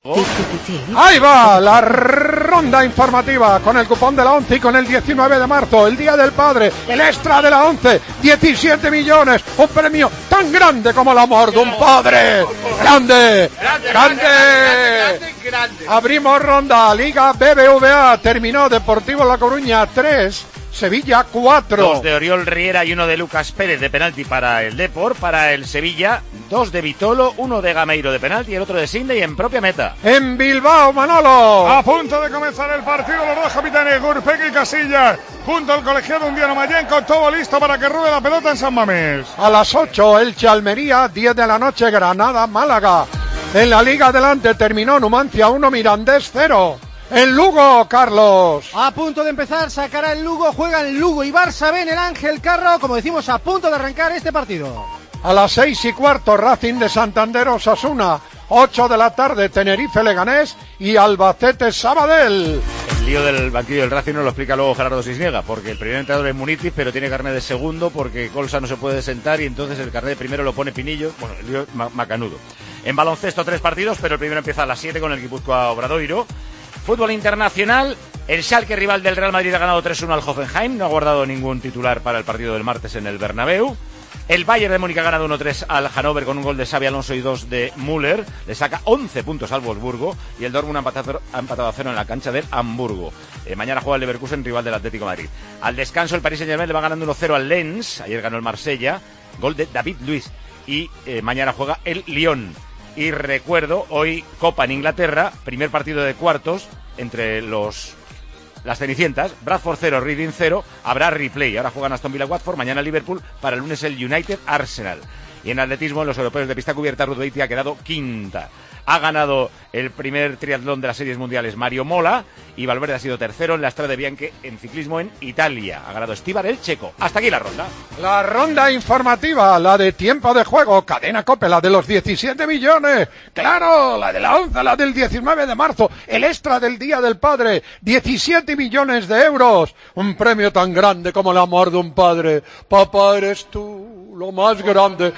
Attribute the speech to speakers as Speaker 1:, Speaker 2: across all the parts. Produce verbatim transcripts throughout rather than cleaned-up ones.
Speaker 1: Ahí va la ronda informativa con el cupón de la once y con el diecinueve de marzo, el Día del Padre, el extra de la once, diecisiete millones, un premio tan grande como el amor de un padre. ¡Grande! ¡Grande! ¡Grande! grande, grande. Abrimos ronda, Liga B B V A, terminó Deportivo La Coruña tres, Sevilla cuatro.
Speaker 2: Dos de Oriol Riera y uno de Lucas Pérez de penalti para el Depor, para el Sevilla, dos de Vitolo, uno de Gameiro de penalti y el otro de Sindey en propia meta.
Speaker 1: En Bilbao, Manolo.
Speaker 3: A punto de comenzar el partido, los dos capitanes, Gurpegui y Casillas, junto al colegiado Undiano Mayenco, todo listo para que ruede la pelota en San Mamés.
Speaker 1: A las ocho, Elche Almería, diez de la noche, Granada, Málaga. En la Liga adelante terminó Numancia uno, Mirandés cero. En Lugo, Carlos.
Speaker 4: A punto de empezar, sacará el Lugo, juega el Lugo y Barça B en el Ángel Carro, como decimos, a punto de arrancar este partido.
Speaker 1: A las seis y cuarto, Racing de Santander Osasuna. Ocho de la tarde, Tenerife Leganés y Albacete Sabadell.
Speaker 2: El lío del banquillo del Racing nos lo explica luego Gerardo Cisniega, porque el primer entrenador es Munitis, pero tiene carnet de segundo porque Colsa no se puede sentar y entonces el carnet de primero lo pone Pinillo. Bueno, el lío es ma- macanudo. En baloncesto tres partidos, pero el primero empieza a las siete con el Guipúzcoa Obradoiro. Fútbol internacional, el Schalke, rival del Real Madrid, ha ganado tres uno al Hoffenheim, no ha guardado ningún titular para el partido del martes en el Bernabéu. El Bayern de Múnich ha ganado uno tres al Hannover con un gol de Xabi Alonso y dos de Müller, le saca once puntos al Wolfsburgo y el Dortmund ha empatado, ha empatado a cero en la cancha del Hamburgo. Eh, mañana juega el Leverkusen, rival del Atlético de Madrid. Al descanso el Paris Saint-Germain le va ganando uno cero al Lens, ayer ganó el Marsella, gol de David Luiz, y eh, mañana juega el Lyon. Y recuerdo, hoy Copa en Inglaterra, primer partido de cuartos entre los las Cenicientas, Bradford cero, Reading cero, habrá replay. Ahora juegan Aston Villa Watford, mañana Liverpool, para el lunes el United Arsenal. Y en atletismo, en los europeos de pista cubierta, Ruth Beatty ha quedado quinta. Ha ganado el primer triatlón de las series mundiales Mario Mola y Valverde ha sido tercero en la Strade Bianche en ciclismo en Italia. Ha ganado Estíbar el checo. Hasta aquí la ronda.
Speaker 1: La ronda informativa, la de tiempo de juego, Cadena Cope, la de los diecisiete millones. Claro, la de la once, la del diecinueve de marzo, el extra del Día del Padre, diecisiete millones de euros. Un premio tan grande como el amor de un padre. Papá, eres tú lo más grande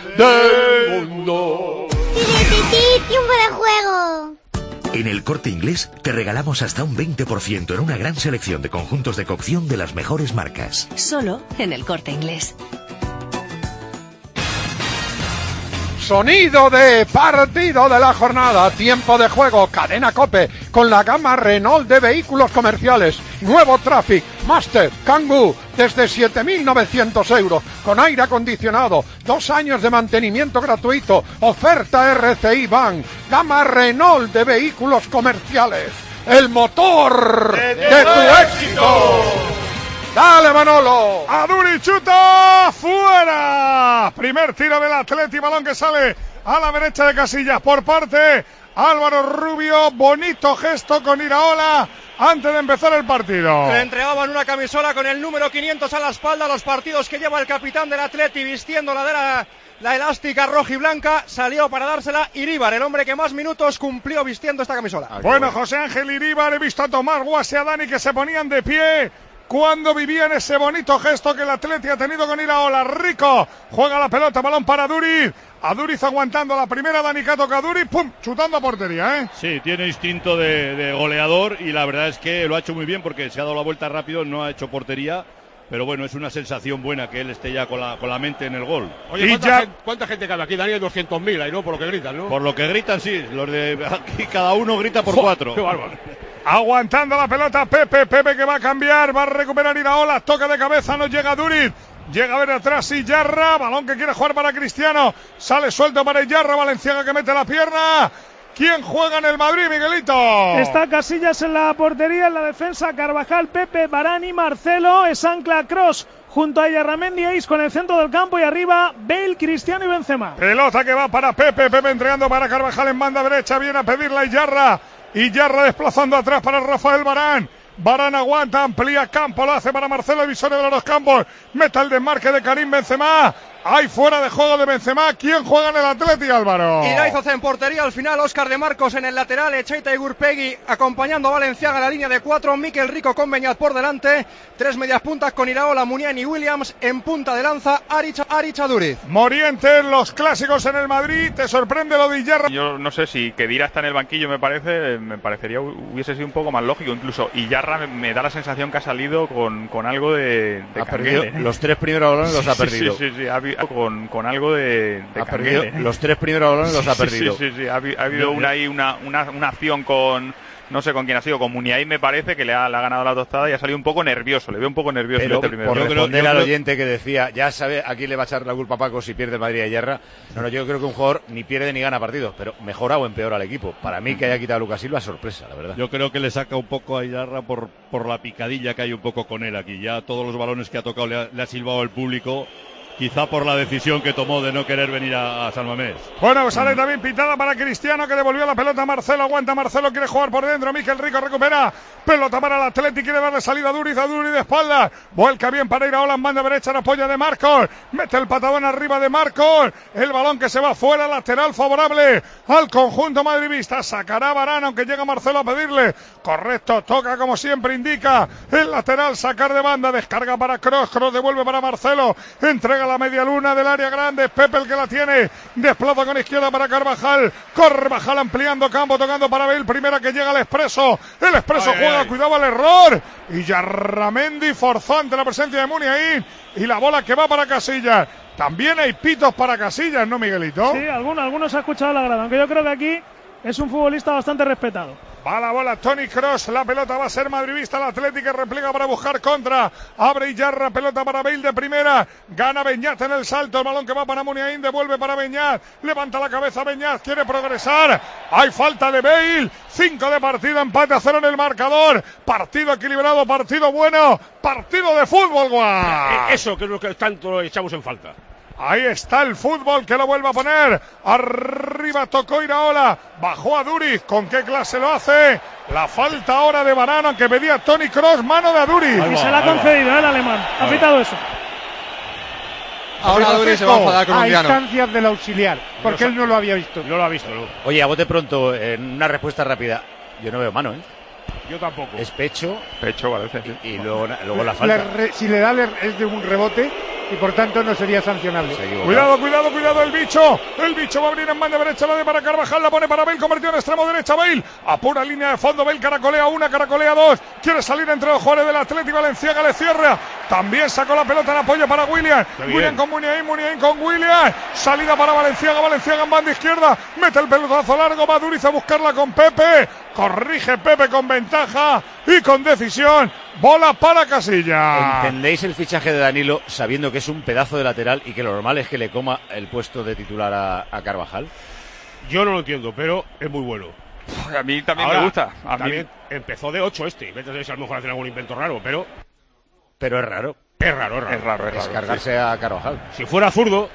Speaker 1: del mundo.
Speaker 5: ¡Tiempo de juego!
Speaker 6: En El Corte Inglés te regalamos hasta un veinte por ciento en una gran selección de conjuntos de cocción de las mejores marcas.
Speaker 7: Solo en El Corte Inglés.
Speaker 1: Sonido de partido de la jornada, tiempo de juego, Cadena Cope, con la gama Renault de vehículos comerciales, nuevo Traffic, Master, Kangoo, desde siete mil novecientos euros, con aire acondicionado, dos años de mantenimiento gratuito, oferta R C I Bank, gama Renault de vehículos comerciales, el motor de, de, de tu éxito. ¡Dale, Manolo!
Speaker 3: Aduri chuta fuera. Primer tiro del Atleti, balón que sale a la derecha de Casillas por parte Álvaro Rubio. Bonito gesto con Iraola antes de empezar el partido.
Speaker 4: Le entregaban una camisola con el número quinientos a la espalda, los partidos que lleva el capitán del Atleti vistiendo la de la, la elástica roja y blanca. Salió para dársela Iríbar, el hombre que más minutos cumplió vistiendo esta camisola.
Speaker 3: Ah, bueno, bueno, José Ángel Iríbar, he visto a Tomás Guas y a Dani que se ponían de pie cuando vivían ese bonito gesto que el Atleti ha tenido con Iraola. Rico juega la pelota, balón para Duriz. A Duriz aguantando la primera, Dani que toca a Duriz, pum, chutando a portería, ¿eh?
Speaker 8: Sí, tiene instinto de, de goleador y la verdad es que lo ha hecho muy bien porque se ha dado la vuelta rápido, no ha hecho portería. Pero bueno, es una sensación buena que él esté ya con la, con la mente en el gol.
Speaker 9: Oye, ¿cuánta, ya... gente, ¿cuánta gente cabe aquí, Daniel? doscientos mil ahí, ¿no? Por lo que gritan, ¿no?
Speaker 8: Por lo que gritan, sí. Los de aquí cada uno grita por
Speaker 9: ¡Oh,
Speaker 8: cuatro.
Speaker 9: ¡Qué bárbaro!
Speaker 3: Aguantando la pelota Pepe, Pepe que va a cambiar, va a recuperar Iraola, toca de cabeza, no llega Duriz. Llega a ver atrás Iyarra, balón que quiere jugar para Cristiano, sale suelto para Iyarra, Valenciaga que mete la pierna. ¿Quién juega en el Madrid, Miguelito?
Speaker 10: Está Casillas en la portería, en la defensa Carvajal, Pepe, Varane, Marcelo, es ancla Kroos junto a Iyarramendi, Eis con el centro del campo y arriba Bale, Cristiano y Benzema.
Speaker 3: Pelota que va para Pepe, Pepe entregando para Carvajal en banda derecha, viene a pedirla Iyarra, Iyarra desplazando atrás para Rafael Varane. Varane aguanta, amplía campo, lo hace para Marcelo, Visores de los Campos, meta el desmarque de Karim Benzema, Hay fuera de juego de Benzema. ¿Quién juega en el Atleti, Álvaro?
Speaker 4: Iraizoz en portería al final, Óscar de Marcos en el lateral, Echeita y Gurpegui acompañando a Valenciaga en la línea de cuatro, Mikel Rico con Beñat por delante, tres medias puntas con Iraola, Muniain y Williams, en punta de lanza Aricha, Aricha Duriz.
Speaker 3: Morientes, los clásicos en el Madrid, ¿te sorprende lo de Iyarra?
Speaker 11: Yo no sé si Kedira está en el banquillo, me parece, me parecería hubiese sido un poco más lógico, incluso Iyarra me, me da la sensación que ha salido con, con algo de, de
Speaker 2: ha perdido, ¿eh? Los tres primeros balones los
Speaker 11: sí,
Speaker 2: ha perdido.
Speaker 11: Sí, sí, sí, ha, con, con algo de, de
Speaker 2: ha perdido,
Speaker 11: ¿eh?
Speaker 2: Los tres primeros balones los ha perdido.
Speaker 11: Sí, sí, sí, sí. Ha, ha habido una, ahí una, una, una acción con, no sé con quién ha sido, con Muniain me parece, que le ha, le ha ganado la tostada y ha salido un poco nervioso, le veo un poco nervioso
Speaker 2: Pero
Speaker 11: en este primer
Speaker 2: por
Speaker 11: yo
Speaker 2: responder
Speaker 11: creo,
Speaker 2: al
Speaker 11: creo...
Speaker 2: oyente que decía, ya sabe a quién le va a echar la culpa a Paco si pierde el Madrid a Iyarra. No, no, yo creo que un jugador ni pierde ni gana partidos, pero mejora o empeora al equipo. Para mí que haya quitado a Lucas Silva, sorpresa, la verdad.
Speaker 8: Yo creo que le saca un poco a Iyarra por, por la picadilla que hay un poco con él aquí. Ya todos los balones que ha tocado le ha, le ha silbado el público. Quizá por la decisión que tomó de no querer venir a, a San Mamés.
Speaker 3: Bueno, sale también pitada para Cristiano, que devolvió la pelota a Marcelo. Aguanta Marcelo, quiere jugar por dentro. Mikel Rico recupera. Pelota para el Atleti, quiere darle salida a Duriz, a Duriz de espalda. Vuelca bien para ir a Holland, banda derecha, en apoyo de Marcos. Mete el patadón arriba de Marcos. El balón que se va fuera, lateral favorable al conjunto madridista. Sacará Varane, aunque llega Marcelo a pedirle. Correcto, toca como siempre indica el lateral, sacar de banda. Descarga para Kroos, Kroos devuelve para Marcelo. Entrega la media luna del área grande, Pepe el que la tiene, desplaza con izquierda para Carvajal, Carvajal ampliando campo, tocando para Bale, primera que llega al Expreso, el Expreso ay, juega, ay. Cuidado al error, y Yarramendi forzó ante la presencia de Muniain, y la bola que va para Casillas. También hay pitos para Casillas, ¿no, Miguelito?
Speaker 10: Sí, algunos, algunos ha escuchado la grada, aunque yo creo que aquí es un futbolista bastante respetado.
Speaker 3: Va la bola Toni Kroos, la pelota va a ser madridista, el Atlético repliega para buscar contra, abre Iyarra, pelota para Bale de primera, gana Beñat en el salto, el balón que va para Muniain, devuelve para Beñat, levanta la cabeza Beñat, quiere progresar, hay falta de Bale, cinco de partido, empate a cero en el marcador, partido equilibrado, partido bueno, partido de fútbol, guau.
Speaker 9: Eso que es lo que tanto echamos en falta.
Speaker 3: Ahí está el fútbol que lo vuelve a poner. Arriba tocó Iraola. Bajó a Duriz. ¿Con qué clase lo hace? La falta ahora de Varane que pedía Toni Kroos. Mano de Duriz.
Speaker 10: Y se la ha concedido ¿eh, el alemán. Ha pitado eso.
Speaker 4: Ahora Duriz se va a enfadar con
Speaker 12: a
Speaker 4: un diano.
Speaker 12: instancias del auxiliar. Porque no, él no lo había visto.
Speaker 9: No lo ha visto, no.
Speaker 2: Oye, a bote pronto, en una respuesta rápida. Yo no veo mano, ¿eh?
Speaker 9: Yo tampoco.
Speaker 2: Es pecho.
Speaker 11: Pecho, parece. Sí.
Speaker 2: Y, y luego, luego la falta.
Speaker 12: Le, si le da es de un rebote y por tanto no sería sancionable.
Speaker 3: Cuidado, cuidado, cuidado el bicho. El bicho va a abrir en banda derecha, la de para Carvajal, la pone para Bale, convertido en extremo derecha Bale. A pura línea de fondo, Bale caracolea una, caracolea dos. Quiere salir entre los jugadores del Atlético, Valenciaga le cierra. También sacó la pelota en apoyo para William. William con Muniain, Muniain con William. Salida para Valenciaga, Valenciaga en banda izquierda. Mete el pelotazo largo, va Duriz a buscarla con Pepe. Corrige Pepe con ventaja y con decisión. Bola para Casillas.
Speaker 2: ¿Entendéis el fichaje de Danilo sabiendo que es un pedazo de lateral y que lo normal es que le coma el puesto de titular a, a Carvajal?
Speaker 9: Yo no lo entiendo, pero es muy bueno.
Speaker 11: A mí también
Speaker 9: Ahora,
Speaker 11: me gusta. A
Speaker 9: también
Speaker 11: mí...
Speaker 9: empezó de ocho este. Vete a saber si a lo mejor hacen algún invento raro, pero...
Speaker 2: Pero es raro.
Speaker 9: Es raro, es raro.
Speaker 11: Es raro, es
Speaker 2: es
Speaker 11: raro,
Speaker 2: cargarse
Speaker 11: sí.
Speaker 2: a Carvajal.
Speaker 9: Si fuera zurdo...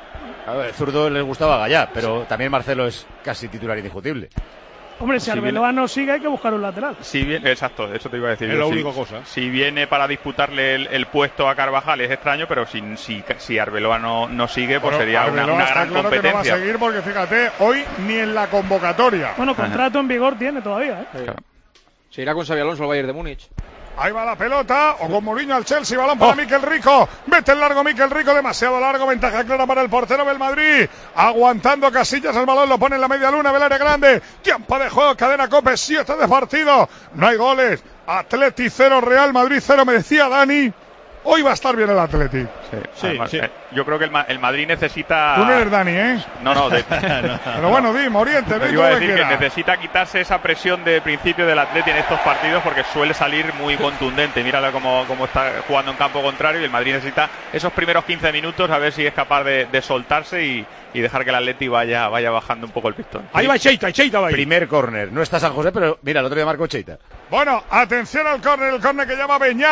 Speaker 2: A ver, zurdo les gustaba Gallá, pero sí. También Marcelo es casi titular indiscutible.
Speaker 10: Hombre, si, si Arbeloa viene... no sigue, hay que buscar un lateral.
Speaker 11: Si viene, exacto, eso te iba a decir.
Speaker 9: Es la
Speaker 11: si,
Speaker 9: única cosa.
Speaker 11: Si viene para disputarle el, el puesto a Carvajal es extraño, pero si, si, si Arbeloa no, no sigue, pues bueno, sería una, una gran
Speaker 3: claro
Speaker 11: competencia.
Speaker 3: Que no va a seguir porque fíjate, hoy ni en la convocatoria.
Speaker 10: Bueno, contrato en vigor tiene todavía, ¿eh?
Speaker 4: Sí. Se irá con Xabi Alonso al Bayern de Múnich.
Speaker 3: Ahí va la pelota, o con Mourinho al Chelsea, balón para oh. Mikel Rico, mete el largo Mikel Rico, demasiado largo, ventaja clara para el portero del Madrid, aguantando Casillas, el balón lo pone en la media luna del área grande, tiempo de juego, cadena Cope, siete de partido, no hay goles, Atleti cero, Real Madrid cero, me decía Dani, hoy va a estar bien el Atleti.
Speaker 11: Sí, sí, Además, sí. Eh, yo creo que el, el Madrid necesita...
Speaker 3: Tú no eres Dani, ¿eh?
Speaker 11: No, no. De...
Speaker 3: Pero bueno, dime, Oriente,
Speaker 11: no, iba a decir que, que necesita quitarse esa presión de principio del Atleti en estos partidos porque suele salir muy contundente. Mírala cómo, cómo está jugando en campo contrario y el Madrid necesita esos primeros quince minutos a ver si es capaz de, de soltarse y, y dejar que el Atleti vaya, vaya bajando un poco el pistón.
Speaker 9: Ahí va Cheita, Cheita va ahí.
Speaker 2: Primer córner, no está San José, pero mira, el otro día marcó Cheita.
Speaker 3: Bueno, atención al córner, el córner que llama Beñat.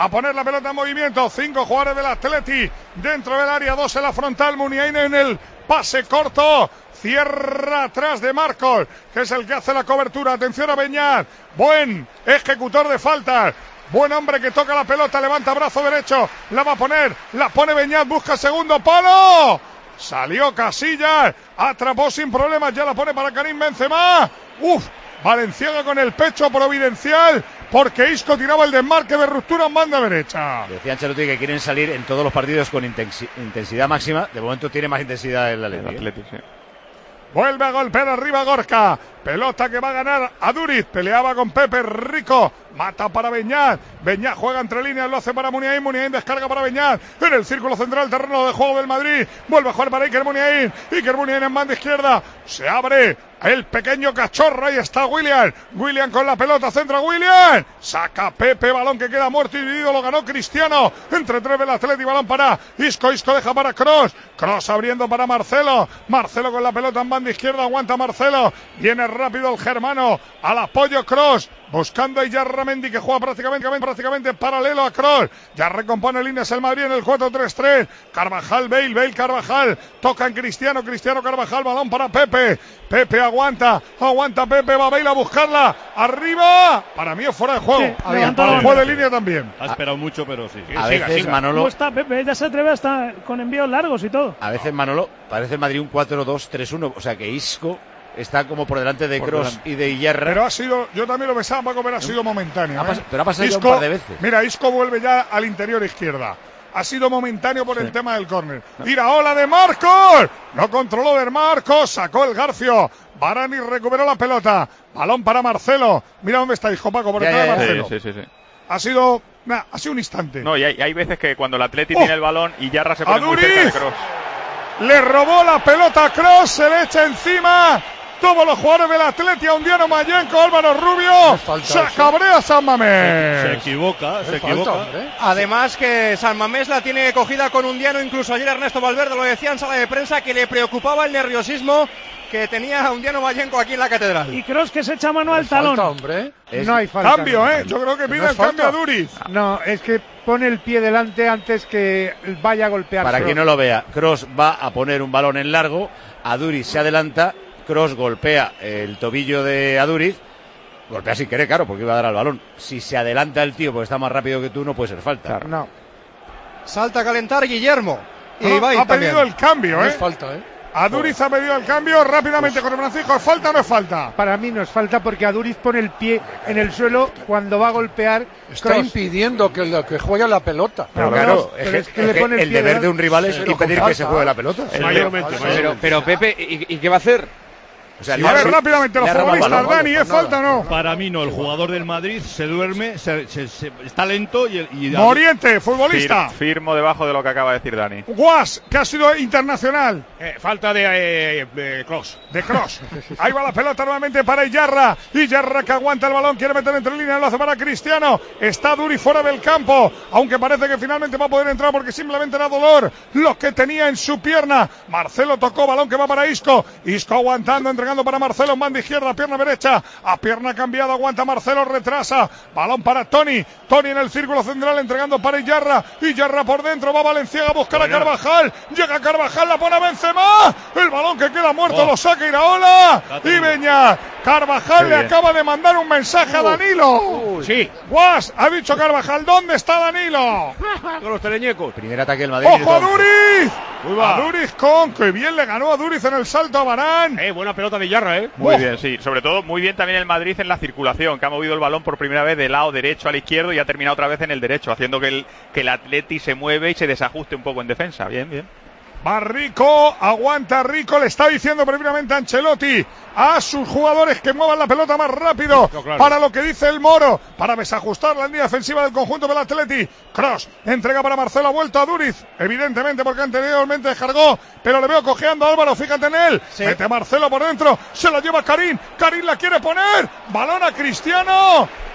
Speaker 3: a poner la pelota en movimiento. Cinco jugadores del Atleti dentro del área, dos en la frontal. Muniain en el pase corto. Cierra atrás de Marcos, que es el que hace la cobertura. Atención a Beñat. Buen ejecutor de faltas. Buen hombre que toca la pelota, levanta brazo derecho. La va a poner, la pone Beñat, busca segundo palo. Salió Casillas, atrapó sin problemas, ya la pone para Karim Benzema. Uf, Valenciaga con el pecho providencial, porque Isco tiraba el desmarque de ruptura en banda derecha.
Speaker 2: Decía Ancelotti que quieren salir en todos los partidos con intensi- intensidad máxima. De momento tiene más intensidad el Atleti.
Speaker 11: El Atleti, sí.
Speaker 3: Vuelve a golpear arriba Gorka. Pelota que va a ganar a Duriz. Peleaba con Pepe Rico. Mata para Beñat. Beñat juega entre líneas. Lo hace para Muniain. Muniain descarga para Beñat. En el círculo central, terreno de juego del Madrid. Vuelve a jugar para Iker Muniain. Iker Muniain en banda izquierda. Se abre el pequeño cachorro. Ahí está William. William con la pelota. Centra William. Saca Pepe. Balón que queda muerto y dividido. Lo ganó Cristiano. Entre tres del Atleti. Balón para Isco. Isco deja para Kroos. Kroos abriendo para Marcelo. Marcelo con la pelota en banda izquierda. Aguanta Marcelo. Viene rápido el germano. Al apoyo Kroos. Buscando a Yarramendi, que juega prácticamente, prácticamente paralelo a Kroos. Ya recompone líneas el Madrid en el cuatro tres tres. Carvajal, Bale, Bale, Carvajal. Toca en Cristiano, Cristiano, Carvajal. Balón para Pepe. Pepe aguanta, aguanta Pepe. Va Bale a buscarla. Arriba. Para mí es fuera de juego.
Speaker 10: Sí,
Speaker 3: Había juego de línea también.
Speaker 8: Ha esperado mucho, pero sí.
Speaker 2: A
Speaker 8: siga,
Speaker 2: veces
Speaker 8: siga.
Speaker 2: Manolo.
Speaker 10: ¿Cómo está Pepe? Ya se atreve hasta con envíos largos y todo.
Speaker 2: A veces Manolo parece el Madrid un cuatro dos tres uno. O sea que Isco está como por delante de Kroos y de Iyarra.
Speaker 3: Pero ha sido, yo también lo pensaba, Paco, pero ha sido momentáneo.
Speaker 2: Ha pas-
Speaker 3: ¿eh?
Speaker 2: pero ha pasado ya
Speaker 3: Isco,
Speaker 2: un par de veces.
Speaker 3: Mira, Isco vuelve ya al interior izquierda. Ha sido momentáneo por sí. el tema del córner. Iraola de Marcos. No controló de Marcos. Sacó el Garcio. Varane recuperó la pelota. Balón para Marcelo. Mira dónde está, hijo Paco, por detrás de Marcelo.
Speaker 11: Sí, sí, sí, sí.
Speaker 3: Ha sido, nah, ha sido un instante.
Speaker 11: No, y hay, hay veces que cuando el Atleti
Speaker 3: ¡Oh!
Speaker 11: tiene el balón y Yarra se pone muy cerca de Kroos.
Speaker 3: Le robó la pelota a Kroos. Se le echa encima. Todos los jugadores del Atleti, a Undiano Mayenco, Álvaro Rubio, se
Speaker 10: eso.
Speaker 3: cabrea San Mamés.
Speaker 8: Se equivoca, se
Speaker 10: Me
Speaker 8: equivoca.
Speaker 10: falta, hombre.
Speaker 4: Además que San Mamés la tiene cogida con Undiano, incluso ayer Ernesto Valverde lo decía en sala de prensa que le preocupaba el nerviosismo que tenía a Undiano Mayenco aquí en la catedral.
Speaker 10: Y Kroos que se echa mano al talón.
Speaker 1: Falta, hombre.
Speaker 2: Es-
Speaker 12: No hay falta.
Speaker 3: Cambio, ¿eh? Yo creo que pide
Speaker 1: No es
Speaker 3: el cambio
Speaker 1: falta.
Speaker 3: a Duriz.
Speaker 12: No, es que pone el pie delante antes que vaya a golpear.
Speaker 2: Para
Speaker 12: Kroos.
Speaker 2: quien no lo vea, Kroos va a poner un balón en largo. Aduriz se adelanta. Kroos golpea el tobillo de Aduriz. Golpea sin querer, claro, porque iba a dar al balón. Si se adelanta el tío porque está más rápido que tú, no puede ser falta.
Speaker 12: No.
Speaker 4: Salta a calentar Guillermo. Y
Speaker 3: No,
Speaker 4: Ibai
Speaker 3: ha
Speaker 4: también.
Speaker 3: pedido el cambio,
Speaker 1: No
Speaker 3: ¿eh?
Speaker 1: es falta, ¿eh?
Speaker 3: Aduriz ha pedido el cambio rápidamente con Francisco. ¿Es falta o no es falta?
Speaker 12: Para mí no es falta porque Aduriz pone el pie en el suelo cuando va a golpear.
Speaker 1: Está
Speaker 12: Kroos.
Speaker 1: impidiendo que, la- que juegue la pelota.
Speaker 2: Pero
Speaker 12: No,
Speaker 2: claro,
Speaker 12: no,
Speaker 2: es
Speaker 12: pero
Speaker 2: que,
Speaker 12: es que le
Speaker 2: es que
Speaker 12: pone el
Speaker 2: el
Speaker 12: pie
Speaker 2: deber
Speaker 12: delante.
Speaker 2: de un rival es
Speaker 1: Pero
Speaker 2: impedir
Speaker 1: con
Speaker 2: que se
Speaker 1: falta.
Speaker 2: juegue la pelota.
Speaker 9: Mayormente,
Speaker 13: Pero, pero Pepe, ¿y, y qué va a hacer?
Speaker 2: O sea,
Speaker 3: A
Speaker 2: le ha-
Speaker 3: ver, rápidamente los
Speaker 2: le ha robado el
Speaker 3: futbolistas,
Speaker 2: balón.
Speaker 3: Dani, ¿es falta o no?
Speaker 8: Para mí no, el jugador del Madrid se duerme, se, se- se- está lento y... y
Speaker 3: Moriente, futbolista.
Speaker 11: Fir- firmo debajo de lo que acaba de decir Dani.
Speaker 3: Guas, que ha sido internacional.
Speaker 9: Eh, falta de, eh, de Kroos.
Speaker 3: De Kroos. Ahí va la pelota nuevamente para Iyarra. Iyarra que aguanta el balón, quiere meter entre líneas, lo hace para Cristiano. Está Duri fuera del campo, aunque parece que finalmente va a poder entrar porque simplemente era dolor lo que tenía en su pierna. Marcelo tocó, balón que va para Isco. Isco aguantando, entregando para Marcelo en banda izquierda, pierna derecha, a pierna cambiada, aguanta Marcelo, retrasa. Balón para Tony. Tony en el círculo central entregando para Iyarra. Iyarra por dentro, va Valenciaga a buscar bueno. a Carvajal. Llega Carvajal, la pone a Benzema. El balón que queda muerto oh. lo saca Iraola. Y Beñat. Carvajal le acaba de mandar un mensaje uh, a Danilo.
Speaker 9: Uh, sí.
Speaker 3: Guas, ha dicho Carvajal, ¿dónde está Danilo?
Speaker 9: Con los teleñecos.
Speaker 2: Primer ataque del Madrid.
Speaker 3: ¡Ojo a Duriz! A Duriz con, que bien le ganó a Duriz en el salto a Varane.
Speaker 9: Eh, buena pelota de Yarra, eh.
Speaker 11: Muy oh. bien, sí. Sobre todo, muy bien también el Madrid en la circulación, que ha movido el balón por primera vez del lado derecho al izquierdo y ha terminado otra vez en el derecho, haciendo que el, que el Atleti se mueve y se desajuste un poco en defensa. Bien, bien.
Speaker 3: Va Rico, aguanta Rico, le está diciendo previamente a Ancelotti a sus jugadores que muevan la pelota más rápido, no, claro. para lo que dice el Moro, para desajustar la línea defensiva del conjunto del Atleti. Kroos, entrega para Marcelo, ha vuelto a Duriz, evidentemente porque anteriormente descargó, pero le veo cojeando a Álvaro, fíjate en él, sí. mete Marcelo por dentro, se la lleva Karim, Karim la quiere poner, balón a Cristiano,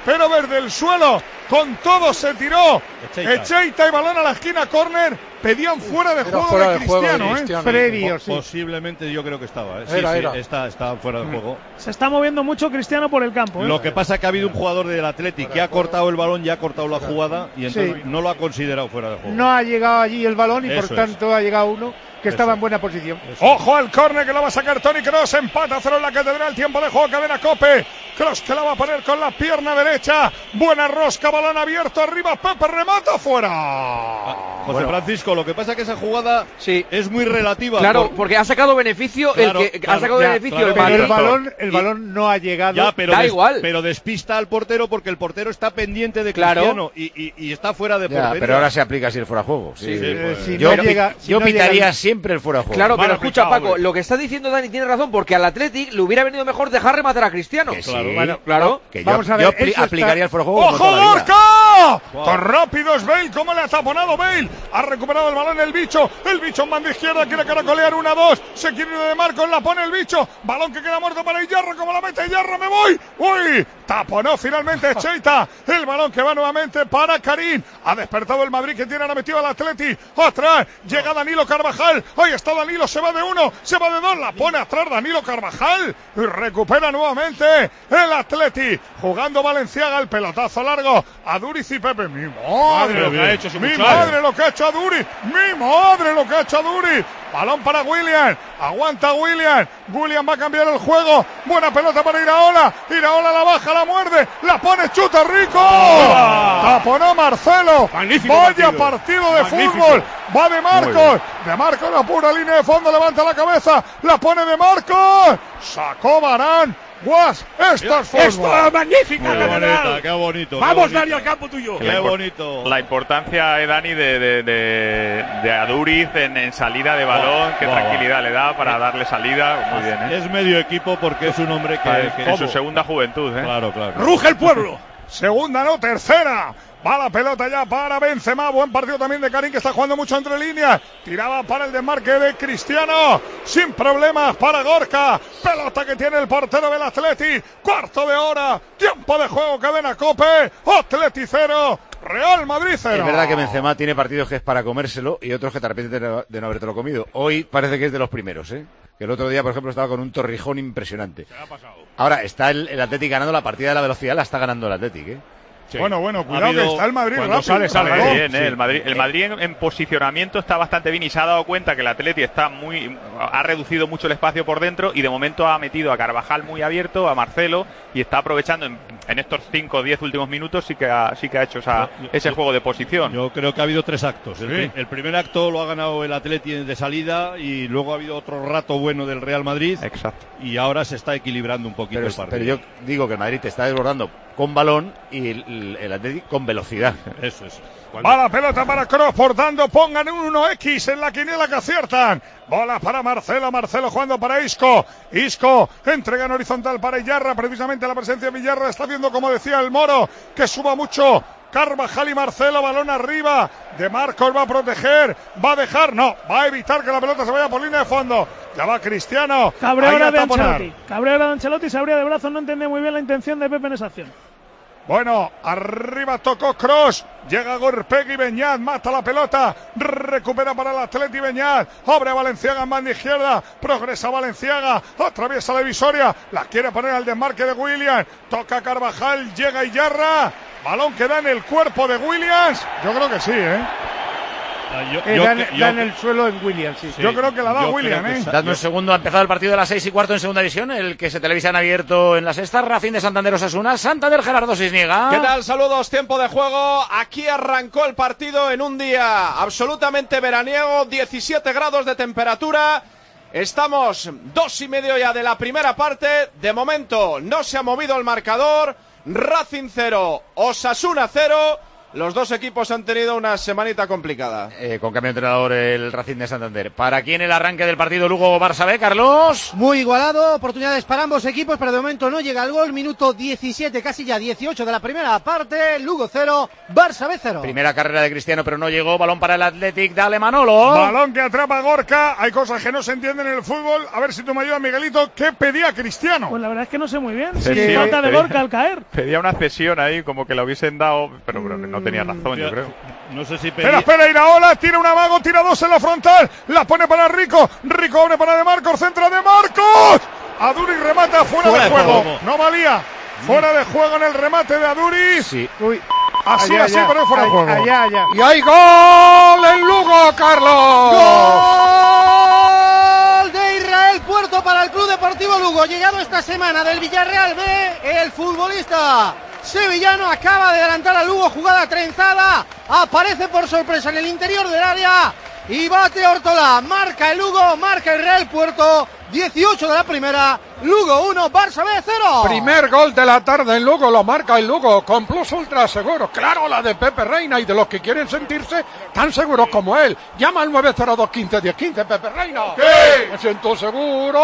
Speaker 3: pero desde el suelo, con todo se tiró. Echeita y balón a la esquina, córner. Pedían fuera de juego fuera de, de Cristiano, juego de Cristiano,
Speaker 8: ¿eh?
Speaker 12: Previo, sí.
Speaker 8: Posiblemente yo creo que estaba, ¿eh? Sí,
Speaker 10: era,
Speaker 8: sí,
Speaker 10: era.
Speaker 8: Está, está fuera de juego.
Speaker 10: Se está moviendo mucho Cristiano por el campo, ¿eh?
Speaker 8: Lo que pasa es que ha habido un jugador del Athletic que ha cortado el balón, ya ha cortado la jugada y entonces sí. no lo ha considerado fuera de juego.
Speaker 12: No ha llegado allí el balón y
Speaker 8: Eso
Speaker 12: por tanto
Speaker 8: es.
Speaker 12: ha llegado uno que
Speaker 8: Eso.
Speaker 12: estaba en buena posición.
Speaker 3: Eso. Ojo al córner que lo va a sacar Toni Kroos, empata a cero en la Catedral, tiempo de juego, cadena Cope. Kroos que la va a poner con la pierna derecha, buena rosca, balón abierto arriba, Pepe remata fuera.
Speaker 8: Ah, José
Speaker 2: bueno.
Speaker 8: Francisco, lo que pasa es que esa jugada
Speaker 13: sí.
Speaker 8: es muy relativa.
Speaker 13: Claro,
Speaker 8: por...
Speaker 13: porque ha sacado beneficio
Speaker 8: claro,
Speaker 13: el que
Speaker 8: claro,
Speaker 13: ha sacado
Speaker 8: ya,
Speaker 13: beneficio
Speaker 8: claro,
Speaker 13: el
Speaker 12: pero
Speaker 13: Madrid.
Speaker 12: el balón, el balón no ha llegado.
Speaker 8: Ya, pero
Speaker 13: da
Speaker 8: des,
Speaker 13: igual.
Speaker 8: Pero despista al portero porque el portero está pendiente de
Speaker 13: claro.
Speaker 8: Cristiano y, y, y está fuera de
Speaker 2: ya,
Speaker 8: portería.
Speaker 2: pero ahora se aplica así el fuera de juego. Sí,
Speaker 8: sí, sí, pues,
Speaker 12: si
Speaker 2: yo
Speaker 12: no llega, si
Speaker 2: yo
Speaker 12: no
Speaker 2: pitaría
Speaker 12: llega...
Speaker 2: siempre el fuera de juego.
Speaker 13: Claro, pero
Speaker 3: Mal
Speaker 13: escucha,
Speaker 3: aplicado,
Speaker 13: Paco,
Speaker 3: güey.
Speaker 13: lo que está diciendo Dani tiene razón, porque al Athletic le hubiera venido mejor dejar rematar a Cristiano.
Speaker 2: Que sí.
Speaker 8: Claro.
Speaker 2: Bueno,
Speaker 13: claro.
Speaker 2: Que yo,
Speaker 12: Vamos a ver,
Speaker 2: yo apli-
Speaker 12: eso
Speaker 2: aplicaría
Speaker 12: está...
Speaker 2: el fuera de juego.
Speaker 3: ¡Ojo, Gorka! Wow. Con rápido es Bale, ¿cómo le ha taponado Bale? Ha recuperado el balón el bicho, el bicho en banda izquierda, quiere caracolear una dos, se quiere ir de Marcos, la pone el bicho, balón que queda muerto para Iyarra, como la mete Iyarra, me voy, uy, taponó finalmente Cheita, el balón que va nuevamente para Karim, ha despertado el Madrid que tiene ahora metido al Atleti, atrás, llega Danilo Carvajal, ahí está Danilo, se va de uno, se va de dos, la pone atrás Danilo Carvajal, y recupera nuevamente el Atleti, jugando Valenciaga, el pelotazo largo, a Duriz y Pepe, mi madre,
Speaker 9: lo que ha hecho ese
Speaker 3: mi
Speaker 9: muchacho.
Speaker 3: madre lo que ha hecho a Duriz, mi madre lo que ha hecho a Duriz, balón para William, aguanta William, William va a cambiar el juego, buena pelota para Iraola, Iraola la baja, la muerde, la pone, chuta rico, oh. taponó Marcelo,
Speaker 9: magnífico
Speaker 3: vaya
Speaker 9: partido,
Speaker 3: partido de
Speaker 9: magnífico.
Speaker 3: fútbol, va de Marcos, de Marcos la pura línea de fondo, levanta la cabeza, la pone de Marcos, sacó Varane, Guas, esto es fútbol.
Speaker 9: Esto es magnífica,
Speaker 8: Qué
Speaker 9: Catedral.
Speaker 8: bonita, qué bonito.
Speaker 9: Vamos,
Speaker 8: qué bonito.
Speaker 9: Dani, al campo tuyo.
Speaker 8: Qué bonito.
Speaker 11: La importancia, eh, Dani, de, de, de, de Aduriz en, en salida de balón,
Speaker 8: Wow,
Speaker 11: qué
Speaker 8: wow,
Speaker 11: tranquilidad le da para darle salida. Muy bien, ¿eh?
Speaker 8: Es medio equipo porque es un hombre que... que
Speaker 11: en su segunda juventud, ¿eh?
Speaker 8: Claro, claro.
Speaker 9: Ruge el pueblo.
Speaker 3: Segunda, no, tercera. Va la pelota ya para Benzema. Buen partido también de Karim, que está jugando mucho entre líneas. Tiraba para el desmarque de Cristiano. Sin problemas para Gorka. Pelota que tiene el portero del Atleti. Cuarto de hora. Tiempo de juego. Cadena Cope. Atleti cero. Real Madrid cero.
Speaker 2: Es verdad que Benzema tiene partidos que es para comérselo y otros que te arrepientes de no, de no habértelo comido. Hoy parece que es de los primeros, ¿eh? Que el otro día, por ejemplo, estaba con un torrijón impresionante. Ahora, está el, el Athletic ganando la partida de la velocidad, la está ganando el Athletic, ¿eh?
Speaker 3: Sí. Bueno, bueno, cuidado que está el Madrid
Speaker 9: cuando
Speaker 3: rápido.
Speaker 9: sale, sale.
Speaker 11: Está bien,
Speaker 9: Sí.
Speaker 11: ¿eh? El Madrid, el Madrid en, en posicionamiento está bastante bien y se ha dado cuenta que el Atleti está muy, ha reducido mucho el espacio por dentro y de momento ha metido a Carvajal muy abierto, a Marcelo, y está aprovechando en, en estos cinco o diez últimos minutos sí que ha, sí que ha hecho esa,
Speaker 8: yo,
Speaker 11: ese
Speaker 8: yo,
Speaker 11: juego de posición.
Speaker 8: Yo creo que ha habido tres actos. El,
Speaker 3: Sí.
Speaker 8: el primer acto lo ha ganado el Atleti de salida y luego ha habido otro rato bueno del Real Madrid.
Speaker 11: Exacto.
Speaker 8: Y ahora se está equilibrando un poquito
Speaker 2: Pero,
Speaker 8: el partido.
Speaker 2: pero yo digo que el Madrid te está desbordando con balón y el, el Athletic con velocidad.
Speaker 8: Eso es.
Speaker 3: Va la pelota para Kroos, por tanto pongan un uno equis en la quiniela que aciertan. Bola para Marcelo, Marcelo jugando para Isco. Isco entrega en horizontal para Iyarra, precisamente la presencia de Iyarra está haciendo, como decía el Moro, que suba mucho. Carvajal y Marcelo, balón arriba. De Marcos va a proteger, va a dejar, no, va a evitar que la pelota se vaya por línea de fondo. Ya va Cristiano.
Speaker 10: Cabreora
Speaker 3: Ahí a
Speaker 10: de
Speaker 3: taponar.
Speaker 10: Ancelotti. Cabreora de Ancelotti, se abría de brazos, no entendía muy bien la intención de Pepe en esa acción.
Speaker 3: Bueno, arriba tocó Kroos, llega Gorpegui, Beñat, mata la pelota, recupera para el Atleti Beñat, abre Valenciaga en banda izquierda, progresa Valenciaga, atraviesa la divisoria, la quiere poner al desmarque de Williams, toca Carvajal, llega Iyarra, balón que da en el cuerpo de Williams, yo creo que sí, ¿eh?
Speaker 8: Ah, yo,
Speaker 12: Eh,
Speaker 8: yo,
Speaker 12: da,
Speaker 8: yo,
Speaker 12: da en el suelo en Williams, sí.
Speaker 3: Sí, yo creo que la da
Speaker 8: yo
Speaker 3: William,
Speaker 8: creo que
Speaker 3: ¿eh?
Speaker 8: sa-
Speaker 2: Dando
Speaker 8: yo-
Speaker 2: un segundo, ha empezado el partido de las seis y cuarto en segunda división, el que se televisa en abierto en la sexta, Racing de Santander Osasuna, Santander Gerardo Cisniega.
Speaker 14: ¿Qué tal? Saludos, tiempo de juego. Aquí arrancó el partido en un día absolutamente veraniego, diecisiete grados de temperatura. Estamos dos y medio ya de la primera parte. De momento no se ha movido el marcador. Racing cero, Osasuna cero. Los dos equipos han tenido una semanita complicada.
Speaker 2: Eh, con cambio de entrenador el Racing de Santander. ¿Para quién el arranque del partido Lugo-Barça B, Carlos?
Speaker 15: Muy igualado, oportunidades para ambos equipos, pero de momento no llega el gol. Minuto diecisiete, casi ya dieciocho de la primera parte. Lugo cero, Barça B cero.
Speaker 2: Primera carrera de Cristiano, pero no llegó. Balón para el Athletic, dale Manolo.
Speaker 3: Balón que atrapa Gorka. Hay cosas que no se entienden en el fútbol. A ver si tú me ayudas, Miguelito. ¿Qué pedía Cristiano?
Speaker 10: Pues la verdad es que no sé muy bien.
Speaker 11: Sí,
Speaker 10: Si
Speaker 11: sí,
Speaker 10: falta de
Speaker 11: pedía-
Speaker 10: Gorka al caer.
Speaker 11: Pedía una cesión ahí, como que la hubiesen dado, pero, pero no tenía razón, yo creo.
Speaker 8: No sé si
Speaker 3: Espera, espera, Iraola, tira un amago, tira dos en la frontal, la pone para Rico, Rico abre para De Marcos, centra De Marcos, Aduriz remata fuera,
Speaker 8: Fuera
Speaker 3: de
Speaker 8: de
Speaker 3: juego,
Speaker 8: juego.
Speaker 3: no valía, fuera de juego en el remate de Aduriz,
Speaker 2: sí.
Speaker 12: Uy.
Speaker 3: así,
Speaker 12: Allá,
Speaker 3: así,
Speaker 12: allá.
Speaker 3: pero es fuera de
Speaker 12: Ay-
Speaker 3: juego.
Speaker 12: allá, allá.
Speaker 1: Y hay gol en Lugo, Carlos.
Speaker 15: Gol de Israel Puerto para el Club Deportivo Lugo. Llegado esta semana del Villarreal B, el futbolista sevillano acaba de adelantar a Lugo, jugada trenzada, aparece por sorpresa en el interior del área y bate Ortola, marca el Lugo, marca el Real Puerto, dieciocho de la primera, Lugo uno, Barça B cero.
Speaker 1: Primer gol de la tarde en Lugo, lo marca el Lugo con Plus Ultra Seguro. Claro, la de Pepe Reina, y de los que quieren sentirse tan seguros como él. Llama al nueve cero dos quince diez quince, Pepe Reina.
Speaker 3: ¿Qué?
Speaker 1: Me siento seguro.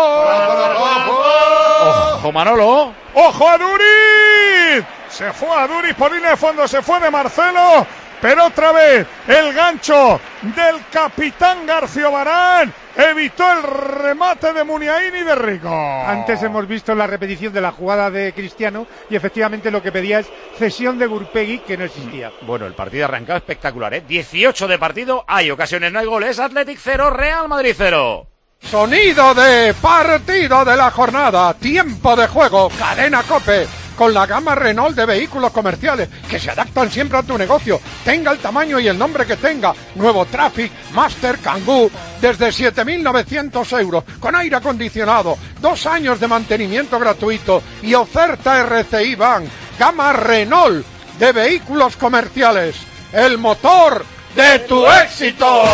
Speaker 2: Ojo Manolo.
Speaker 3: ¡Ojo a Duriz! Se fue a Duriz por línea de fondo, se fue de Marcelo, pero otra vez el gancho del capitán García Barán evitó el remate de Muniain y de Rico.
Speaker 12: Antes hemos visto la repetición de la jugada de Cristiano y efectivamente lo que pedía es cesión de Gurpegui, que no existía.
Speaker 2: Bueno, el partido ha arrancado espectacular, ¿eh? dieciocho de partido, hay ocasiones, no hay goles. Athletic cero, Real Madrid cero.
Speaker 1: Sonido de partido de la jornada, tiempo de juego, Cadena COPE, con la gama Renault de vehículos comerciales que se adaptan siempre a tu negocio, tenga el tamaño y el nombre que tenga. Nuevo Traffic, Master, Kangoo, desde siete mil novecientos euros, con aire acondicionado, dos años de mantenimiento gratuito y oferta R C I Van. Gama Renault de vehículos comerciales, el motor de tu éxito.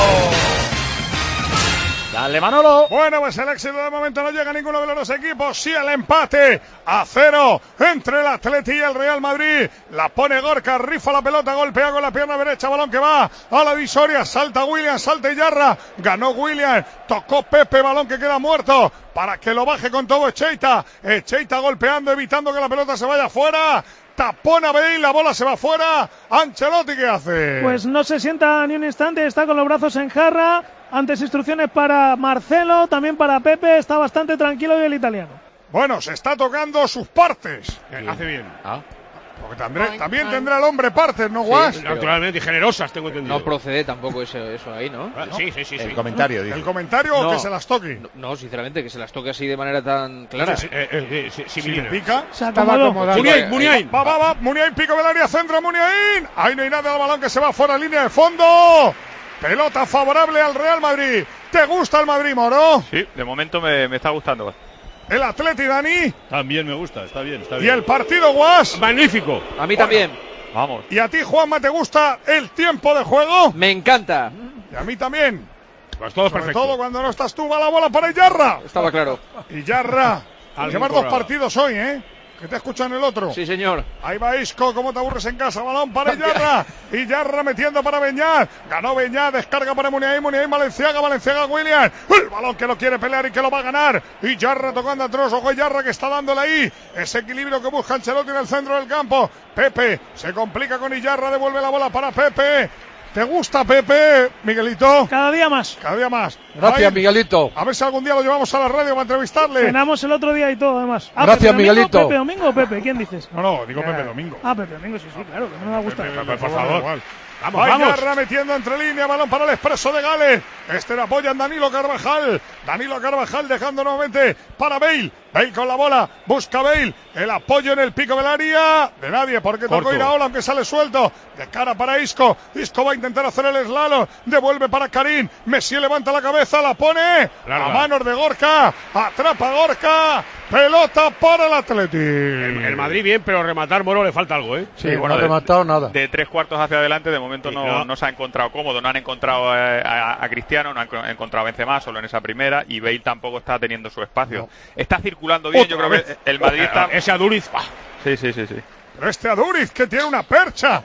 Speaker 2: Dale Manolo.
Speaker 3: Bueno, pues el éxito de momento no llega a ninguno de los dos equipos. Sí el empate a cero entre el Atleti y el Real Madrid. La pone Gorka, rifa la pelota, golpea con la pierna derecha, balón que va a la divisoria. Salta William, salta Yarra. Ganó William, tocó Pepe, balón que queda muerto para que lo baje con todo Echeita. Echeita golpeando, evitando que la pelota se vaya fuera. Tapona Bale, la bola se va fuera. Ancelotti, ¿qué hace?
Speaker 10: Pues no se sienta ni un instante, está con los brazos en jarra. Antes instrucciones para Marcelo, también para Pepe, está bastante tranquilo y el italiano.
Speaker 3: Bueno, se está tocando sus partes.
Speaker 9: Eh, hace bien.
Speaker 2: Ah.
Speaker 3: Porque tendré, también tendrá el hombre partes, ¿no, Guas?
Speaker 9: Sí, naturalmente, y generosas, tengo entendido.
Speaker 13: No procede tampoco eso, eso ahí, ¿no?
Speaker 9: Ah, sí, sí, sí.
Speaker 2: El
Speaker 9: sí.
Speaker 2: comentario, dice.
Speaker 3: ¿El comentario o
Speaker 13: No.
Speaker 3: que se las toque?
Speaker 13: No, no, sinceramente, que se las toque así de manera tan clara.
Speaker 9: Sí, eh, eh, sí, sí,
Speaker 3: Si
Speaker 9: sí,
Speaker 3: le pica.
Speaker 10: Se
Speaker 12: Estaba
Speaker 10: acomodó.
Speaker 12: acomodado.
Speaker 9: Muniain, Muniain.
Speaker 3: Va, va, va. Muniain, pico del área, centra Muniain. Ahí no hay nada, el balón que se va fuera, línea de fondo. Pelota favorable al Real Madrid. ¿Te gusta el Madrid, Moro?
Speaker 11: Sí, de momento me, me está gustando.
Speaker 3: El Atleti, Dani.
Speaker 8: También me gusta, está bien, está
Speaker 3: Y
Speaker 8: bien.
Speaker 3: el partido, Guas.
Speaker 9: Magnífico.
Speaker 13: A mí también.
Speaker 11: Vamos.
Speaker 3: ¿Y a ti, Juanma, te gusta el tiempo de juego?
Speaker 13: Me encanta.
Speaker 3: Y a mí también.
Speaker 9: Pues todo
Speaker 3: Sobre
Speaker 9: perfecto.
Speaker 3: todo cuando no estás tú, va la bola para Yarra.
Speaker 13: Estaba claro.
Speaker 3: Y Yarra.
Speaker 9: Alguien
Speaker 3: Llevar dos
Speaker 9: cobraba.
Speaker 3: partidos hoy, ¿eh? Que te escuchan el otro.
Speaker 13: Sí, señor.
Speaker 3: Ahí va Isco, ¿cómo te aburres en casa? Balón para Yarra. Y Yarra metiendo para Beñat. Ganó Beñat, descarga para Muniain, Muniain, Valenciaga, Valenciaga, William. El balón que lo quiere pelear y que lo va a ganar. Y Yarra tocando atrás, ojo Yarra que está dándole ahí. Ese equilibrio que busca Ancelotti en el centro del campo. Pepe se complica con Yarra, devuelve la bola para Pepe. ¿Te gusta Pepe, Miguelito?
Speaker 10: Cada día más.
Speaker 3: Cada día más.
Speaker 1: Gracias,
Speaker 3: Ay,
Speaker 1: Miguelito.
Speaker 3: a ver si algún día lo llevamos a la radio para entrevistarle.
Speaker 10: Cenamos el otro día y todo, además. Ah,
Speaker 1: Gracias,
Speaker 10: Pepe Domingo,
Speaker 1: Miguelito.
Speaker 10: Pepe Domingo o Pepe, ¿quién dices?
Speaker 3: No, no, digo Pepe Domingo.
Speaker 10: Ah, Pepe Domingo, sí, sí, claro, que no me va a gustar.
Speaker 3: Pepe,
Speaker 9: por favor.
Speaker 3: igual.
Speaker 9: Vamos,
Speaker 3: Va
Speaker 9: vamos.
Speaker 3: Yarra metiendo entre línea, balón para el Expreso de Gales. Este le apoya en Danilo Carvajal. Danilo Carvajal dejando nuevamente para Bale. Bale con la bola, busca Bale. El apoyo en el pico del área. De nadie, porque
Speaker 9: Corto.
Speaker 3: tocó Iraola, aunque sale suelto. De cara para Isco. Isco va a intentar hacer el slalom. Devuelve para Karim. Messi levanta la cabeza, la pone
Speaker 9: Larga.
Speaker 3: a manos de Gorka. Atrapa Gorka. Pelota para el Atleti.
Speaker 9: El, el Madrid bien, pero rematar Moro le falta algo, ¿eh?
Speaker 1: Sí,
Speaker 11: bueno,
Speaker 1: no ha
Speaker 11: de-
Speaker 1: rematado nada.
Speaker 11: De tres cuartos hacia adelante, de momento
Speaker 9: Sí,
Speaker 11: no,
Speaker 9: no.
Speaker 11: no se ha encontrado cómodo, no han encontrado eh, a, a Cristiano, no han co- encontrado a Benzema solo en esa primera, y Bale tampoco está teniendo su espacio. Está circulando bien,
Speaker 3: Otra
Speaker 11: yo creo
Speaker 3: vez.
Speaker 11: que el Madrid está...
Speaker 9: Ese Aduriz, ¡pah!
Speaker 11: Sí, sí, sí, sí.
Speaker 3: Pero este Aduriz que tiene una percha.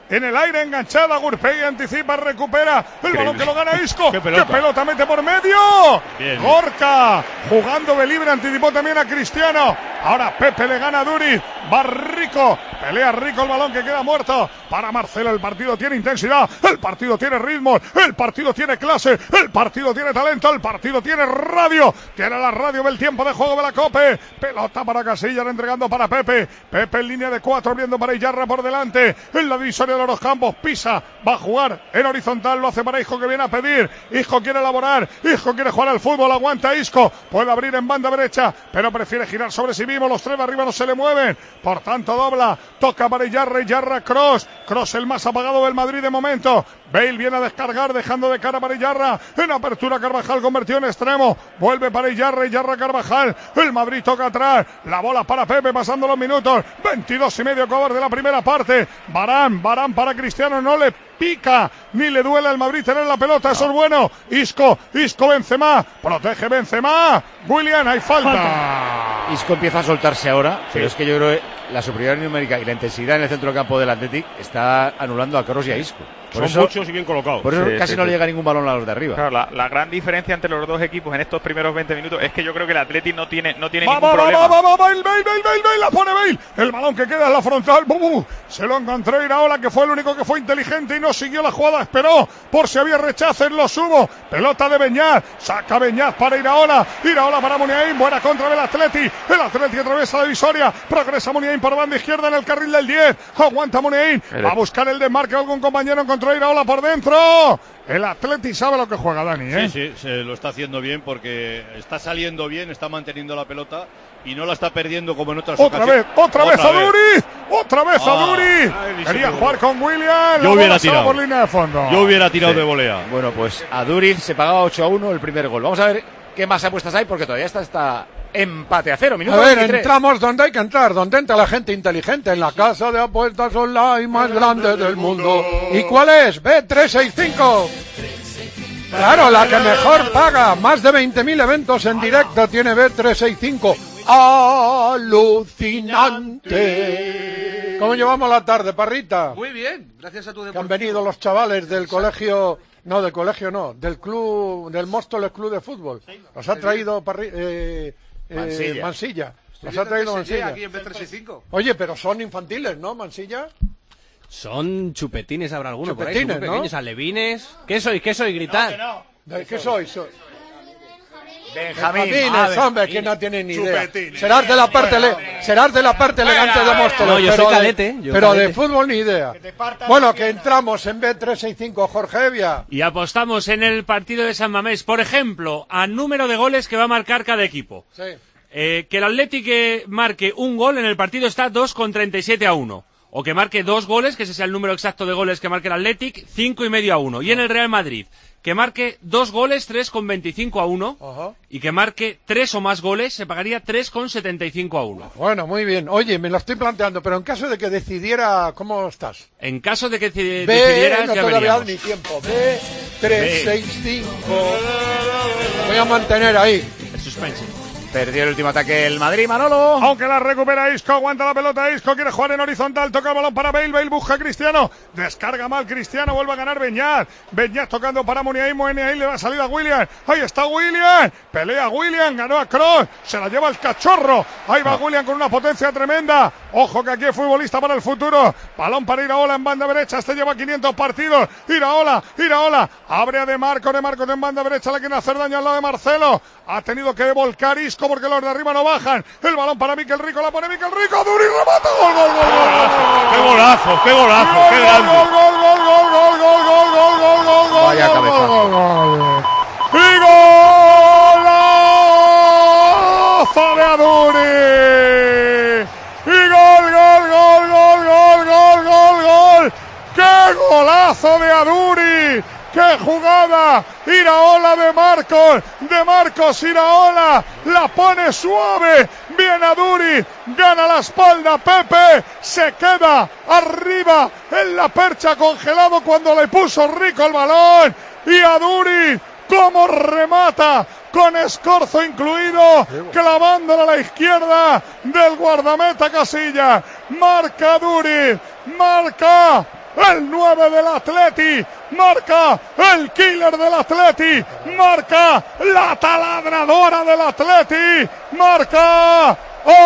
Speaker 3: en el aire, enganchada. Gurpegui anticipa, recupera el
Speaker 8: Increíble.
Speaker 3: balón que lo gana Isco.
Speaker 8: ¡Qué pelota!
Speaker 3: ¡Qué pelota mete por medio!
Speaker 8: Bien.
Speaker 3: Gorka jugando de libre, anticipó también a Cristiano. Ahora Pepe le gana a Duriz. Va Rico, pelea Rico, el balón que queda muerto para Marcelo. El partido tiene intensidad, el partido tiene ritmo, el partido tiene clase, el partido tiene talento, el partido tiene radio. Tiene la radio del tiempo de juego de la Cope. Pelota para Casillas, entregando para Pepe. Pepe en línea de cuatro, viendo para Iyarra por delante. En la divisoria de los campos, pisa, va a jugar en horizontal, lo hace para Isco, que viene a pedir. Isco quiere elaborar, Isco quiere jugar al fútbol, aguanta Isco. Puede abrir en banda derecha, pero prefiere girar sobre sí mismo. Los tres de arriba no se le mueven. Por tanto, dobla, toca para Iyarra, Iyarra, Cross. Cross el más apagado del Madrid de momento. Bale viene a descargar, dejando de cara para Iyarra. En apertura, Carvajal convertido en extremo. Vuelve para Iyarra, Iyarra, Carvajal. El Madrid toca atrás. La bola para Pepe, pasando los minutos. veintidós y medio cover de la primera parte. Varane, Varane para Cristiano, no le pica ni le duele al Madrid tener la pelota, eso es bueno. Isco, Isco, Benzema, protege Benzema. William, hay falta.
Speaker 2: Isco empieza a soltarse ahora, sí. Pero es que yo creo que la superioridad numérica y la intensidad en el centro del campo del Athletic está anulando a Kroos y a Isco.
Speaker 9: Por Son eso, muchos y bien colocados.
Speaker 2: Por eso
Speaker 11: sí,
Speaker 2: casi
Speaker 11: sí,
Speaker 2: no
Speaker 11: sí.
Speaker 2: le llega ningún balón a los de arriba.
Speaker 11: Claro, la, la gran diferencia entre los dos equipos en estos primeros veinte minutos es que yo creo que el Athletic no tiene, no tiene
Speaker 3: va,
Speaker 11: ningún
Speaker 3: va,
Speaker 11: problema.
Speaker 3: Va, va, va, Bale, Bale, Bale, Bale, Bale, la pone Bale. El balón que queda en la frontal. ¡Bum, bum! Se lo encontró Iraola, que fue el único que fue inteligente y no siguió la jugada. Esperó por si había rechaces, lo subo. Pelota de Beñat. Saca Beñat para Iraola. Iraola para Muniain. Buena contra del Athletic. El Athletic atraviesa la divisoria. Progresa Muniain por banda izquierda en el carril del diez. Aguanta Muniain. Va a buscar el desmarque. Algún compañero encontró a Iraola por dentro. El Athletic sabe lo que juega, Dani, ¿eh?
Speaker 8: Sí, sí, se lo está haciendo bien porque está saliendo bien, está manteniendo la pelota y no la está perdiendo como en otras
Speaker 3: otra
Speaker 8: ocasiones.
Speaker 3: Vez, otra, otra vez, a Duri, otra vez a Duri.
Speaker 8: Ah,
Speaker 3: Quería jugar con William.
Speaker 8: Yo hubiera tirado.
Speaker 3: Por línea de fondo.
Speaker 8: Yo hubiera tirado
Speaker 2: sí.
Speaker 8: de volea.
Speaker 2: Bueno, pues a Duriz se pagaba ocho a uno el primer gol. Vamos a ver qué más apuestas hay porque todavía está esta empate a cero. Minuto
Speaker 1: a ver,
Speaker 2: veintitrés.
Speaker 1: Entramos donde hay que entrar, donde entra la gente inteligente, en la casa de apuestas online más grande del mundo. ¿Y cuál es? B trescientos sesenta y cinco. Claro, la que mejor paga. Más de veinte mil eventos en directo tiene B trescientos sesenta y cinco. Alucinante. ¿Cómo llevamos la tarde, Parrita?
Speaker 16: Muy bien, gracias a tu deportivo.
Speaker 1: Que han venido los chavales del colegio, no, del colegio no, del club, del Móstoles Club de Fútbol. Los ha traído Parri, eh, eh,
Speaker 2: Mansilla.
Speaker 1: Mansilla. Los ha traído Mansilla.
Speaker 16: Aquí en B trescientos sesenta y cinco.
Speaker 1: Oye, pero son infantiles, ¿no, Mansilla?
Speaker 17: Son chupetines, habrá alguno
Speaker 1: chupetines,
Speaker 17: por ahí, muy pequeños,
Speaker 1: ¿no?
Speaker 17: alevines. ¿Qué soy? ¿Qué soy? Gritar.
Speaker 1: No, no. ¿Qué sois? Soy?
Speaker 2: Benjamín.
Speaker 1: Benjamines, hombre, que no tienen ni idea. Serás de la parte, le, serás de la parte elegante de Móstoles.
Speaker 17: No, yo
Speaker 1: pero
Speaker 17: soy cadete.
Speaker 1: De,
Speaker 17: yo
Speaker 1: pero
Speaker 17: cadete.
Speaker 1: de fútbol ni idea. Bueno, que entramos en B trescientos sesenta y cinco, Jorge Evia.
Speaker 18: Y apostamos en el partido de San Mamés, por ejemplo, a número de goles que va a marcar cada equipo.
Speaker 1: Sí.
Speaker 18: Eh, que el Athletic marque un gol en el partido está dos con treinta y siete a uno. O que marque dos goles, que ese sea el número exacto de goles que marque el Athletic, cinco y medio a uno. Y en el Real Madrid, que marque dos goles, tres con veinticinco a uno.
Speaker 1: Ajá.
Speaker 18: Y que marque tres o más goles, se pagaría tres con setenta y cinco a uno.
Speaker 1: Bueno, muy bien. Oye, me lo estoy planteando, pero en caso de que decidiera, ¿cómo estás?
Speaker 18: En caso de que
Speaker 1: B,
Speaker 18: de- decidieras,
Speaker 1: no
Speaker 18: ya
Speaker 1: te voy a dar
Speaker 18: veríamos.
Speaker 1: ni tiempo. B trescientos sesenta y cinco. Voy a mantener ahí.
Speaker 18: El suspense.
Speaker 2: Perdió el último ataque el Madrid, Manolo.
Speaker 3: Aunque la recupera Isco, aguanta la pelota Isco, quiere jugar en horizontal, toca el balón para Bale, Bale busca a Cristiano, descarga mal Cristiano, vuelve a ganar Beñat, Beñat tocando para Muniain, Muniain le va a salir a William, ahí está William, pelea William, ganó a Kroos, se la lleva el cachorro, ahí va William con una potencia tremenda, ojo que aquí es futbolista para el futuro, balón para Iraola en banda derecha, este lleva quinientos partidos, Iraola, Iraola, abre a De Marco, De Marco en banda derecha, le quiere hacer daño al lado de Marcelo, ha tenido que volcar Isco porque los de arriba no bajan, el balón para Mikel Rico, la pone Mikel Rico, Duri remata, gol, gol, gol, gol,
Speaker 8: ¡Qué golazo, qué golazo, qué grande!
Speaker 3: gol, gol, gol, gol, gol, gol, gol, gol, gol, gol, gol,
Speaker 2: Vaya
Speaker 3: gol,
Speaker 2: cabezazo.
Speaker 3: gol, gol. ¡Y golazo de Aduri! ¡Y gol, gol, gol, gol, gol, gol, gol, gol! ¡Qué golazo de Aduri! ¡Qué jugada! Iraola de Marcos, de Marcos Iraola, la pone suave, viene Aduri, gana la espalda Pepe, se queda arriba en la percha congelado cuando le puso Rico el balón, y Aduri, cómo remata, con escorzo incluido, clavándola a la izquierda del guardameta Casillas, marca Aduri, marca el nueve del Atleti, marca el killer del Atleti, marca la taladradora del Atleti, marca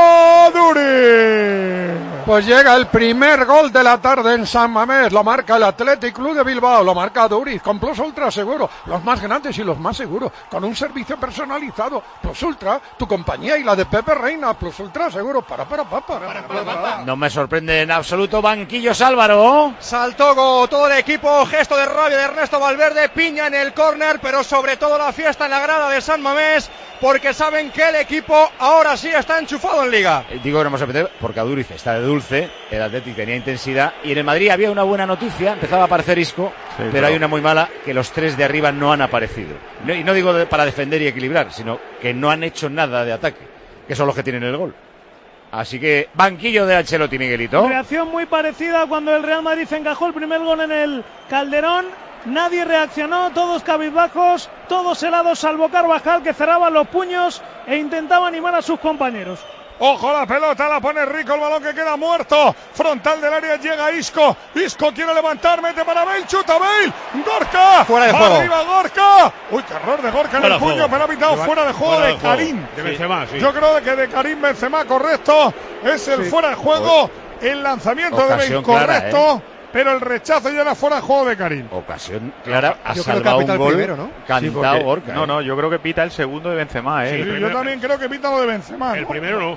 Speaker 3: Aduriz.
Speaker 1: Pues llega el primer gol de la tarde en San Mamés, lo marca el Athletic Club de Bilbao, lo marca Aduriz, con Plus Ultra Seguro, los más grandes y los más seguros, con un servicio personalizado. Plus Ultra, tu compañía y la de Pepe Reina, Plus Ultra Seguro, para, para, para, para, para, para, para.
Speaker 2: No me sorprende en absoluto. Banquillos, Álvaro.
Speaker 4: Saltó con todo el equipo, gesto de rabia de Ernesto Valverde, piña en el córner, pero sobre todo la fiesta en la grada de San Mamés, porque saben que el equipo ahora sí está enchufado en Liga.
Speaker 2: Digo que no me sorprende porque Aduriz está de dulce, el Athletic tenía intensidad y en el Madrid había una buena noticia, empezaba a aparecer Isco, sí, pero, pero hay una muy mala, que los tres de arriba no han aparecido. No, y no digo de, para defender y equilibrar, sino que no han hecho nada de ataque, que son los que tienen el gol. Así que banquillo de Ancelotti, Miguelito.
Speaker 10: Reacción muy parecida cuando el Real Madrid encajó el primer gol en el Calderón. Nadie reaccionó, todos cabizbajos, todos helados, salvo Carvajal, que cerraba los puños e intentaba animar a sus compañeros.
Speaker 3: Ojo, la pelota la pone Rico, el balón que queda muerto. Frontal del área llega Isco. Isco quiere levantar, mete para Bale, chuta Bale. Gorka.
Speaker 4: Fuera de juego.
Speaker 3: Arriba Gorka. Uy, qué error de Gorka en el puño, pero ha pitado fuera de juego
Speaker 9: fuera
Speaker 3: de,
Speaker 9: de juego.
Speaker 3: Karim.
Speaker 9: De Benzema, sí.
Speaker 3: Yo creo que de Karim Benzema, correcto. Es el
Speaker 9: Sí.
Speaker 3: fuera de juego. El lanzamiento de Bale,
Speaker 2: Ocasión clara,
Speaker 3: correcto.
Speaker 2: ¿eh?
Speaker 3: Pero el rechazo ya era fuera de juego de Karim.
Speaker 2: Ocasión clara, ha
Speaker 16: Yo creo que
Speaker 2: salvado
Speaker 16: ha
Speaker 2: un
Speaker 16: pitado el
Speaker 2: gol
Speaker 16: primero, ¿no?
Speaker 2: cantado
Speaker 11: Sí, porque-
Speaker 2: Gorka.
Speaker 11: No,
Speaker 2: ¿eh?
Speaker 11: no, yo creo que pita el segundo de Benzema, ¿eh?
Speaker 3: Sí,
Speaker 11: El
Speaker 3: yo
Speaker 11: primero-
Speaker 3: también creo que pita lo de Benzema.
Speaker 9: El
Speaker 3: ¿no?
Speaker 9: primero no.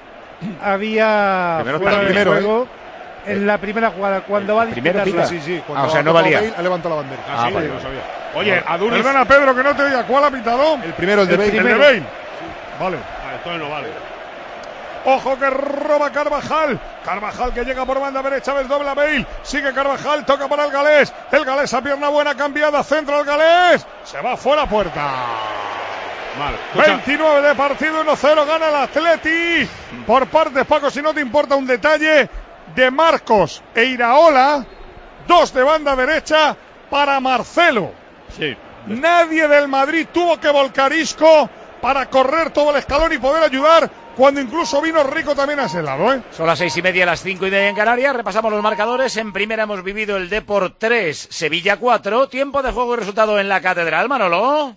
Speaker 12: Había
Speaker 11: Primero
Speaker 12: fuera
Speaker 11: está
Speaker 12: de
Speaker 11: primero,
Speaker 12: juego en la primera jugada cuando va a
Speaker 2: primero
Speaker 12: disputarla.
Speaker 2: pita.
Speaker 16: Sí, sí.
Speaker 2: Ah, o sea, no valía.
Speaker 16: Ha levantado la bandera.
Speaker 9: Ah, sí,
Speaker 2: vale,
Speaker 9: yo no
Speaker 2: vale.
Speaker 9: sabía. Oye, Aduriz.
Speaker 3: Perdona, Pedro, que no te oiga. ¿Cuál ha pitado?
Speaker 16: El primero, el de
Speaker 3: El
Speaker 16: Bale.
Speaker 3: de Bale. Vale.
Speaker 9: Ah, entonces no vale.
Speaker 3: Ojo que roba Carvajal. Carvajal que llega por banda derecha, desdobla a Bale. Sigue Carvajal, toca para el galés. El galés a pierna buena, cambiada, centro al galés. Se va fuera puerta.
Speaker 9: Mal. Escucha,
Speaker 3: veintinueve de partido, uno cero, gana el Atleti. Por partes, Paco, si no te importa un detalle de Marcos e Iraola. Dos de banda derecha para Marcelo.
Speaker 8: Sí.
Speaker 3: Nadie del Madrid tuvo que volcar Isco para correr todo el escalón y poder ayudar, cuando incluso vino Rico también a ese lado, ¿eh?
Speaker 2: Son las seis y media, las cinco y media en Canarias. Repasamos los marcadores. En primera hemos vivido el Depor tres, Sevilla cuatro. Tiempo de juego y resultado en la Catedral, Manolo.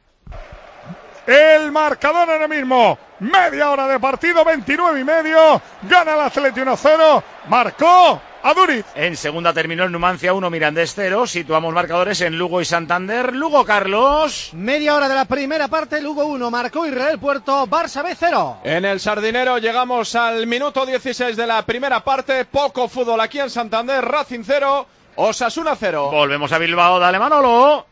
Speaker 3: El marcador ahora mismo, media hora de partido, veintinueve y medio. Gana el Atleti uno cero. Marcó Aduriz.
Speaker 2: En segunda terminó el Numancia uno, Mirandés cero. Situamos marcadores en Lugo y Santander. Lugo, Carlos.
Speaker 15: Media hora de la primera parte, Lugo uno, marcó Israel Puerto, Barça B cero.
Speaker 14: En el Sardinero llegamos al minuto dieciséis de la primera parte. Poco fútbol aquí en Santander. Racing cero, Osasuna cero.
Speaker 2: Volvemos a Bilbao, dale Manolo.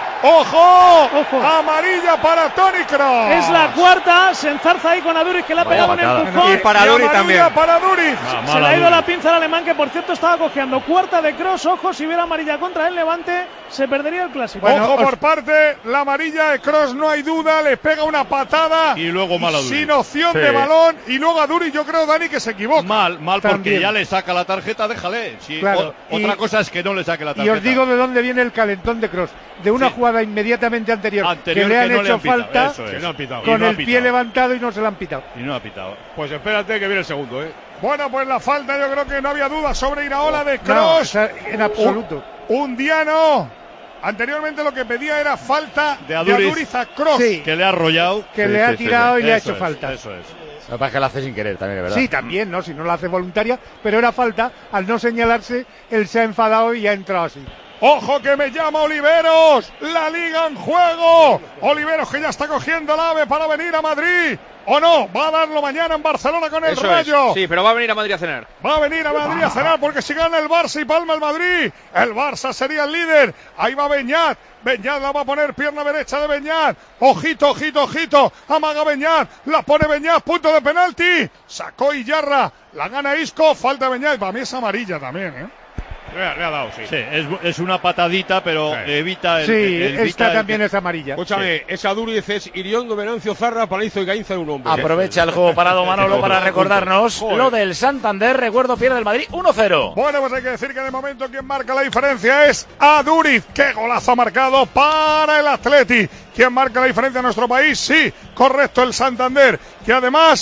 Speaker 3: ¡Ojo! ¡Ojo! Amarilla para Toni Kroos.
Speaker 10: Es la cuarta, se enzarza ahí con Aduriz, que le ha
Speaker 2: Vaya
Speaker 10: pegado un
Speaker 2: patada.
Speaker 10: empujón.
Speaker 4: Y para Aduriz también.
Speaker 3: para Aduriz.
Speaker 8: Ah,
Speaker 10: Se
Speaker 8: mala
Speaker 10: le ha ido
Speaker 8: duda.
Speaker 10: la pinza al alemán, que por cierto estaba cojeando. Cuarta de Kroos, ojo, si hubiera amarilla contra el Levante, se perdería el clásico.
Speaker 3: Ojo por parte, la amarilla de Kroos, no hay duda, le pega una patada.
Speaker 8: Y luego mal Aduriz.
Speaker 3: Sin opción
Speaker 11: Sí.
Speaker 3: de balón. Y luego Aduriz, yo creo, Dani, que se equivoca.
Speaker 8: Mal, mal porque
Speaker 12: También.
Speaker 8: ya le saca la tarjeta, déjale. Si
Speaker 12: Claro,
Speaker 8: o- otra
Speaker 12: y-
Speaker 8: cosa es que no le saque la
Speaker 12: Y
Speaker 8: tarjeta.
Speaker 12: os digo de dónde viene el calentón de Kroos. De una
Speaker 8: Sí.
Speaker 12: jugada inmediatamente anterior,
Speaker 8: Anterior
Speaker 12: que le han
Speaker 8: que no le
Speaker 12: hecho
Speaker 8: han pitado,
Speaker 12: falta
Speaker 8: eso es.
Speaker 9: Que no han pitado.
Speaker 8: Y
Speaker 12: con
Speaker 8: no ha
Speaker 12: el pie
Speaker 8: pitado.
Speaker 12: levantado y no se lo han pitado.
Speaker 8: Y no ha pitado.
Speaker 9: Pues espérate que viene el segundo, ¿eh?
Speaker 3: Bueno, pues la falta, yo creo que no había duda sobre Iraola de
Speaker 12: No,
Speaker 3: Kroos.
Speaker 12: o sea, en absoluto.
Speaker 3: Un diano. Anteriormente lo que pedía era falta
Speaker 8: De Aduriz.
Speaker 3: Aduriz a Kroos.
Speaker 12: Sí,
Speaker 8: Que le ha arrollado.
Speaker 12: que
Speaker 8: Sí,
Speaker 12: le ha
Speaker 8: sí, sí,
Speaker 12: tirado
Speaker 8: sí.
Speaker 12: y le ha
Speaker 8: Eso
Speaker 12: hecho
Speaker 8: es,
Speaker 12: falta.
Speaker 8: Eso es.
Speaker 2: Lo que pasa es que lo hace sin querer también, ¿verdad?
Speaker 12: Sí, también, ¿no? Si no lo hace voluntaria, pero era falta. Al no señalarse, él se ha enfadado y ha entrado así.
Speaker 3: Ojo que me llama Oliveros, la liga en juego. Oliveros que ya está cogiendo el ave para venir a Madrid. ¿O no? Va a darlo mañana en Barcelona con el
Speaker 13: Eso
Speaker 3: Rayo.
Speaker 13: es. Sí, pero va a venir a Madrid a cenar.
Speaker 3: Va a venir a Madrid a cenar porque si gana el Barça y palma el Madrid, el Barça sería el líder. Ahí va Beñat. Beñat la va a poner, pierna derecha de Beñat. Ojito, ojito, ojito. Amaga Beñat. La pone Beñat, punto de penalti. Sacó Iyarra. La gana Isco. Falta Beñat. Para mí es amarilla también, ¿eh?
Speaker 9: Le ha, le ha dado, sí.
Speaker 8: Sí, es, es una patadita, pero
Speaker 9: Sí.
Speaker 8: evita el.
Speaker 12: Sí,
Speaker 8: el- evita
Speaker 12: esta
Speaker 8: el-
Speaker 12: también es amarilla.
Speaker 9: Escúchame, esa Aduriz es Iriondo, Venancio, Zarra, Palizo y Gainza de un hombre.
Speaker 2: Aprovecha el juego parado Manolo para recordarnos
Speaker 9: Joder.
Speaker 2: lo del Santander. Recuerdo, pierde el Madrid uno cero.
Speaker 3: Bueno, pues hay que decir que de momento quien marca la diferencia es Aduriz. ¡Qué golazo ha marcado para el Atleti! ¿Quién marca la diferencia en nuestro país? Sí, correcto, el Santander. Que además,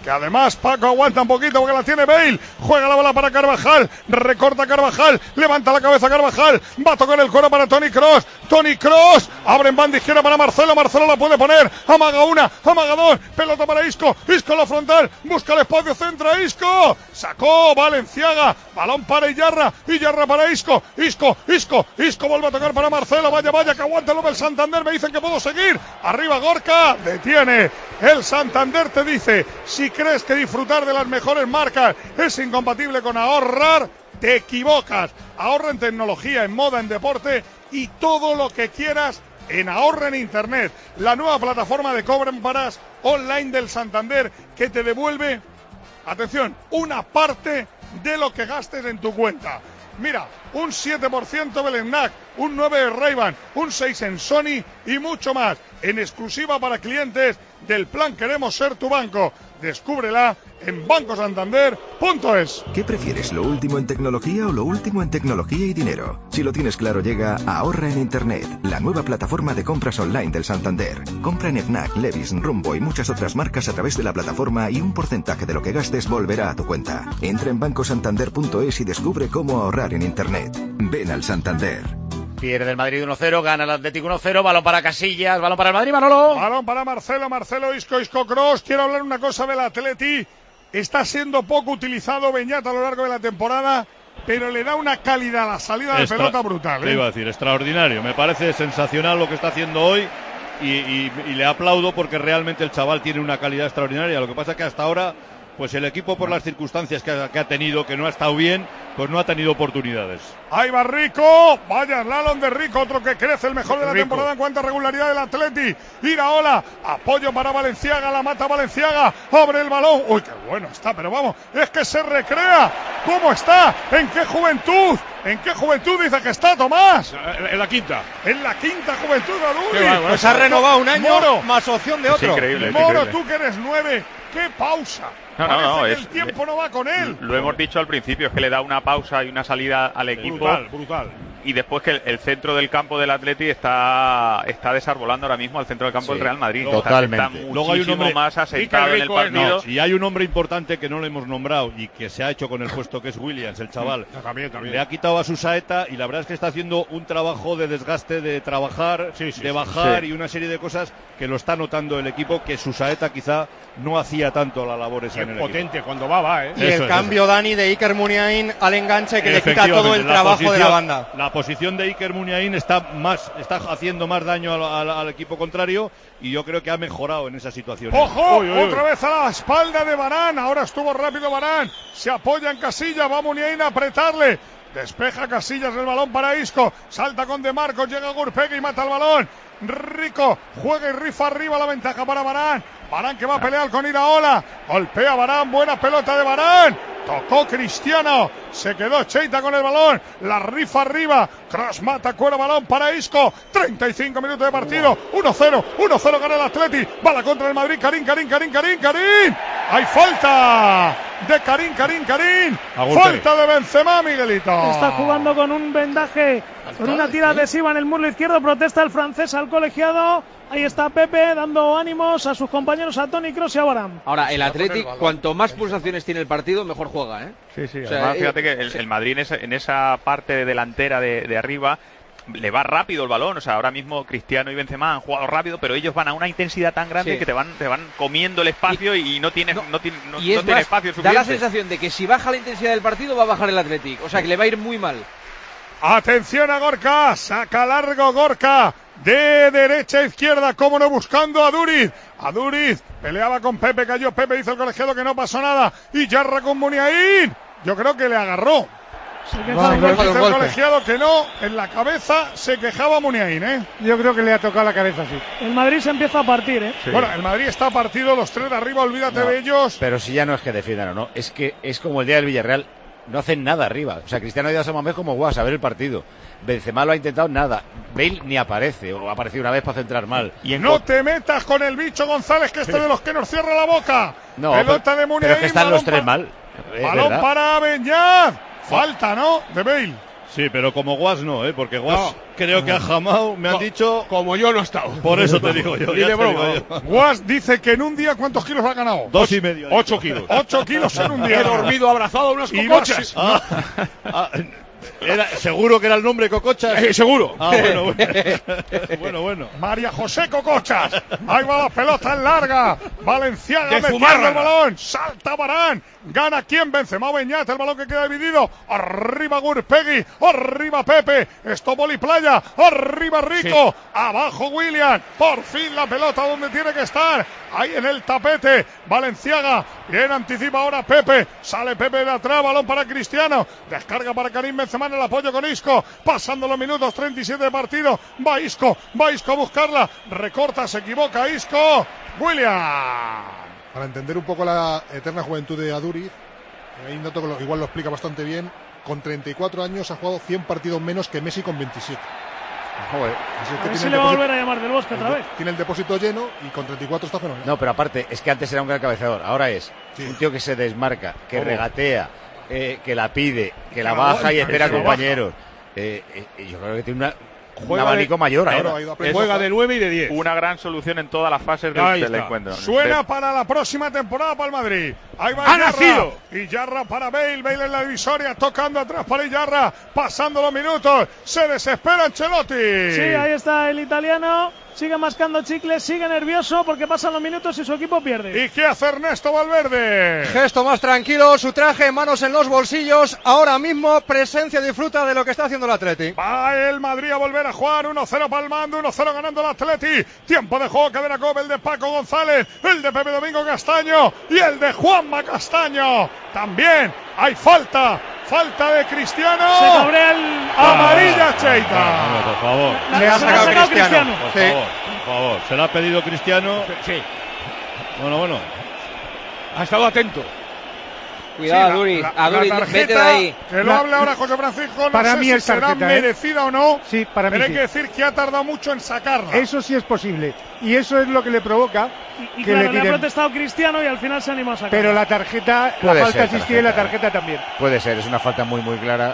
Speaker 3: que además Paco aguanta un poquito porque la tiene Bale, juega la bola para Carvajal, recorta Carvajal, levanta la cabeza Carvajal, va a tocar el cuero para Toni Kroos, Toni Kroos, abre en banda izquierda para Marcelo, Marcelo la puede poner, amaga una, amaga dos, pelota para Isco, Isco en la frontal, busca el espacio, centra Isco, sacó Valenciaga, balón para Iyarra, Iyarra para Isco, Isco, Isco, Isco vuelve a tocar para Marcelo, vaya, vaya, que aguanta el del Santander, me dicen que puedo seguir, arriba Gorka, detiene, el Santander te dice, si crees que disfrutar de las mejores marcas es incompatible con ahorrar, te equivocas. Ahorra en tecnología, en moda, en deporte y todo lo que quieras en Ahorra en Internet, la nueva plataforma de compras online del Santander que te devuelve, atención, una parte de lo que gastes en tu cuenta. Mira, un siete por ciento Belknap, un nueve de Ray-Ban, un seis en Sony y mucho más. En exclusiva para clientes del plan Queremos Ser Tu Banco. Descúbrela en banco santander punto es.
Speaker 19: ¿Qué prefieres, lo último en tecnología o lo último en tecnología y dinero? Si lo tienes claro, llega Ahorra en Internet, la nueva plataforma de compras online del Santander. Compra en Fnac, Levi's, Rumbo y muchas otras marcas a través de la plataforma y un porcentaje de lo que gastes volverá a tu cuenta. Entra en banco santander punto es y descubre cómo ahorrar en Internet. Ven al Santander.
Speaker 2: Pierde el Madrid uno cero, gana el Atlético uno cero, balón para Casillas, balón para el Madrid, Manolo.
Speaker 3: Balón para Marcelo, Marcelo, Isco, Isco, Kroos. Quiero hablar una cosa del Atleti. Está siendo poco utilizado Beñat a lo largo de la temporada, pero le da una calidad a la salida
Speaker 8: Extra,
Speaker 3: de pelota brutal. ¿eh?
Speaker 8: Te iba a decir, extraordinario. Me parece sensacional lo que está haciendo hoy y, y, y le aplaudo porque realmente el chaval tiene una calidad extraordinaria. Lo que pasa es que hasta ahora, pues el equipo por las circunstancias que ha, que ha tenido, que no ha estado bien, pues no ha tenido oportunidades.
Speaker 3: Ahí va Rico, vaya slalom de Rico, otro que crece, el mejor de la Rico. temporada en cuanto a regularidad del Atleti. Iraola, apoyo para Valenciaga, la mata Valenciaga, abre el balón. Uy, qué bueno está, pero vamos, es que se recrea. ¿Cómo está? ¿En qué juventud? ¿En qué juventud dice que está Tomás?
Speaker 9: En la quinta.
Speaker 3: En la quinta juventud de Aduri.
Speaker 4: Bueno, pues ha renovado un año Moro, más opción de otro.
Speaker 3: Es increíble, Moro, es increíble. Tú que eres nueve, qué pausa.
Speaker 11: No, no, no,
Speaker 3: que
Speaker 11: es,
Speaker 3: el tiempo no va con él.
Speaker 11: Lo hemos dicho al principio, es que le da una pausa y una salida al equipo.
Speaker 9: Brutal, brutal.
Speaker 11: Y después que el, el centro del campo del Atleti está, está desarbolando ahora mismo al centro del campo sí, del Real Madrid.
Speaker 2: Totalmente.
Speaker 11: Está, está Luego hay un hombre más asentado en el partido.
Speaker 8: No, y hay un hombre importante que no le hemos nombrado y que se ha hecho con el puesto, que es Williams, el chaval.
Speaker 9: Sí, también, también.
Speaker 8: Le ha quitado a su saeta y la verdad es que está haciendo un trabajo de desgaste, de trabajar, sí, sí, de bajar sí. y una serie de cosas que lo está notando el equipo, que su saeta quizá no hacía tanto la labor esa en el
Speaker 9: potente
Speaker 8: equipo.
Speaker 9: Cuando va, va, ¿eh?
Speaker 4: Y eso el es, cambio, eso. Dani, de Iker Muniain al enganche que le quita todo el trabajo posición, de la banda.
Speaker 8: La posición de Iker Muniain está más, está haciendo más daño al, al, al equipo contrario y yo creo que ha mejorado en esa situación.
Speaker 3: ¡Ojo! Uy, uy, otra uy. vez a la espalda de Varane. Ahora estuvo rápido Varane. Se apoya en Casillas. Va Muniain a apretarle. Despeja Casillas el balón para Isco. Salta con De Marcos. Llega Gurpegui y mata el balón. Rico juega y rifa arriba, la ventaja para Varane. Varane que va a pelear con Iraola. Golpea Varane, buena pelota de Varane. Tocó Cristiano, se quedó Cheita con el balón, la rifa arriba, Kroos mata, cuero balón para Isco, treinta y cinco minutos de partido, uno cero, uno cero gana el Atleti, va la contra el Madrid, Karim, Karim, Karim, Karim, Karim, hay falta de Karim, Karim, Karim, falta de Benzema, Miguelito.
Speaker 10: Está jugando con un vendaje, con una tira adhesiva en el muslo izquierdo, protesta el francés al colegiado. Ahí está Pepe dando ánimos a sus compañeros, a Toni Kroos y a Varane.
Speaker 13: Ahora, el Athletic, cuanto más pulsaciones tiene el partido, mejor juega, ¿eh?
Speaker 11: Sí, sí. O sea, además, fíjate que el, el Madrid en esa, en esa parte delantera de, de arriba le va rápido el balón. O sea, ahora mismo Cristiano y Benzema han jugado rápido, pero ellos van a una intensidad tan grande sí. que te van te van comiendo el espacio y, y no tienes no, no, tiene, no,
Speaker 13: y es
Speaker 11: no tiene
Speaker 13: más,
Speaker 11: espacio suficiente.
Speaker 13: Da la sensación de que si baja la intensidad del partido va a bajar el Athletic. O sea, que le va a ir muy mal.
Speaker 3: Atención a Gorka, saca largo Gorka, de derecha a izquierda, como no, buscando a Duriz. A Duriz, peleaba con Pepe, cayó Pepe, dice el colegiado que no pasó nada. Y Yarra con Muniain, yo creo que le agarró.
Speaker 10: Se quejaba
Speaker 3: no, dice el golpe. Colegiado que no, en la cabeza se quejaba Muniain, ¿eh?
Speaker 12: Yo creo que le ha tocado la cabeza, sí.
Speaker 10: El Madrid se empieza a partir, ¿eh?
Speaker 3: Sí. Bueno, el Madrid está partido, los tres de arriba, olvídate no, de ellos.
Speaker 2: Pero si ya no es que defiendan o no, es que es como el día del Villarreal. No hacen nada arriba. O sea, Cristiano ha ido a Samamés como guas a ver el partido. Benzema lo ha intentado nada. Bale ni aparece, o ha aparecido una vez para centrar mal.
Speaker 3: Y no te metas con el bicho González, que este sí. de los que nos cierra la boca.
Speaker 2: No,
Speaker 3: pelota
Speaker 2: pero,
Speaker 3: de Muniain,
Speaker 2: pero es que están los tres
Speaker 3: pa-
Speaker 2: mal.
Speaker 3: Balón para Beñat. Falta, ¿no? De Bale.
Speaker 8: Sí, pero como Guas no, ¿eh? Porque Guas, Creo que ha jamado, me han
Speaker 9: Co-
Speaker 8: dicho.
Speaker 9: Como yo no he estado.
Speaker 8: Por eso te digo yo.
Speaker 9: Ni
Speaker 8: ya
Speaker 9: de
Speaker 8: te
Speaker 9: broma.
Speaker 8: digo yo.
Speaker 3: Guas dice que en un día, ¿cuántos kilos ha ganado?
Speaker 8: Dos y medio.
Speaker 3: Ocho kilos. Ocho kilos en un día.
Speaker 9: He dormido abrazado a unas
Speaker 3: Y
Speaker 9: cocochas.
Speaker 3: no-
Speaker 8: Ah, ah, era, ¿seguro que era el nombre Cocochas?
Speaker 9: Eh, seguro.
Speaker 8: Ah, bueno, bueno. bueno, bueno.
Speaker 3: María José Cocochas. Ahí va la pelota en larga. Valenciaga
Speaker 9: De
Speaker 3: metiendo
Speaker 9: Zumárraga.
Speaker 3: el balón. Salta Varán. Gana quién, Benzema o Beñat. El balón que queda dividido. Arriba Gurpegui. Arriba Pepe. Estopoli Playa. Arriba Rico.
Speaker 9: Sí.
Speaker 3: Abajo William. Por fin la pelota donde tiene que estar. Ahí en el tapete. Valenciaga. Bien anticipa ahora Pepe. Sale Pepe de atrás. Balón para Cristiano. Descarga para Karim Benzema en el apoyo con Isco. Pasando los minutos treinta y siete de partido. Va Isco. Va Isco a buscarla. Recorta. Se equivoca Isco. William.
Speaker 20: Para entender un poco la eterna juventud de Aduriz, ahí noto que lo, igual lo explica bastante bien. Con treinta y cuatro años ha jugado cien partidos menos que Messi con veintisiete.
Speaker 2: Joder.
Speaker 20: Así es
Speaker 10: A
Speaker 20: que
Speaker 10: ver
Speaker 20: tiene
Speaker 10: si
Speaker 20: el
Speaker 10: le va a
Speaker 20: depósito-
Speaker 10: volver a llamar del Bosque otra vez.
Speaker 20: Tiene el depósito lleno y con treinta y cuatro está fenomenal.
Speaker 2: No, pero aparte, es que antes era un gran cabeceador. Ahora es
Speaker 20: Sí.
Speaker 2: un tío que se desmarca, que
Speaker 20: ¿Cómo?
Speaker 2: regatea, eh, que la pide, que la
Speaker 3: la
Speaker 2: baja
Speaker 3: aguanta,
Speaker 2: y espera
Speaker 3: que la
Speaker 2: compañeros. Eh, eh, yo creo que tiene una, un
Speaker 9: Juega
Speaker 2: abanico
Speaker 9: de-
Speaker 2: mayor
Speaker 20: Claro,
Speaker 2: ahora.
Speaker 20: ha ido aprendiendo.
Speaker 9: Juega de nueve y de diez.
Speaker 11: Una gran solución en todas las fases del,
Speaker 9: Ahí
Speaker 11: del
Speaker 9: está.
Speaker 11: encuentro.
Speaker 3: Suena
Speaker 11: De-
Speaker 3: para la próxima temporada para el Madrid. Ahí va
Speaker 9: ¡Ha
Speaker 3: Iyarra.
Speaker 9: nacido!
Speaker 3: Y Yarra para Bale. Bale en la divisoria. Tocando atrás para Iyarra. Pasando los minutos. Se desespera Ancelotti.
Speaker 10: Sí, ahí está el italiano. Sigue mascando chicles, sigue nervioso porque pasan los minutos y su equipo pierde.
Speaker 3: ¿Y qué hace Ernesto Valverde?
Speaker 4: Gesto más tranquilo, su traje, manos en los bolsillos. Ahora mismo presencia, disfruta de lo que está haciendo el Atleti.
Speaker 3: Va el Madrid a volver a jugar. uno cero palmando, uno cero ganando el Atleti. Tiempo de juego, cadena Cope, el de Paco González, el de Pepe Domingo Castaño y el de Juanma Castaño. También hay falta. Falta de Cristiano.
Speaker 10: Se cabrea el...
Speaker 3: Amarilla Cheita.
Speaker 8: No, por favor.
Speaker 10: La-
Speaker 4: Le ha
Speaker 10: se la
Speaker 4: sacado
Speaker 10: sacado
Speaker 4: Cristiano.
Speaker 8: Por
Speaker 4: Sí.
Speaker 8: favor, por favor. Se la ha pedido Cristiano.
Speaker 9: Sí.
Speaker 8: Bueno, bueno.
Speaker 9: Ha estado atento.
Speaker 13: Cuidado,
Speaker 3: Sí, la-
Speaker 13: Aduriz.
Speaker 3: la- la
Speaker 13: Aduriz,
Speaker 3: tarjeta,
Speaker 13: vete de ahí.
Speaker 3: Que lo
Speaker 12: La-
Speaker 3: hable ahora José Francisco. No
Speaker 12: para
Speaker 3: sé
Speaker 12: mí
Speaker 3: si
Speaker 12: es
Speaker 3: será
Speaker 12: tarjeta, ¿eh?
Speaker 3: merecida o no.
Speaker 12: Sí, para mí
Speaker 3: Pero hay
Speaker 12: sí.
Speaker 3: que decir que ha tardado mucho en sacarla.
Speaker 12: Eso sí es posible. Y eso es lo que le provoca
Speaker 10: Y, y
Speaker 12: que
Speaker 10: claro,
Speaker 12: le
Speaker 10: le ha
Speaker 12: tiren.
Speaker 10: protestado Cristiano y al final se anima a sacar.
Speaker 12: Pero la tarjeta,
Speaker 2: Puede
Speaker 12: la falta
Speaker 2: ser
Speaker 12: existía y la
Speaker 2: tarjeta,
Speaker 12: tarjeta también.
Speaker 2: Puede ser, es una falta muy, muy clara.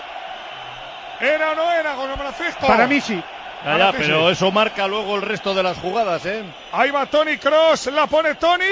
Speaker 3: ¿Era o no era, José Francisco?
Speaker 12: Para mí sí.
Speaker 8: Ya,
Speaker 3: Ahora
Speaker 8: ya,
Speaker 3: sí,
Speaker 8: pero
Speaker 3: sí.
Speaker 8: eso marca luego el resto de las jugadas, ¿eh?
Speaker 3: Ahí va Tony Cross, la pone Tony.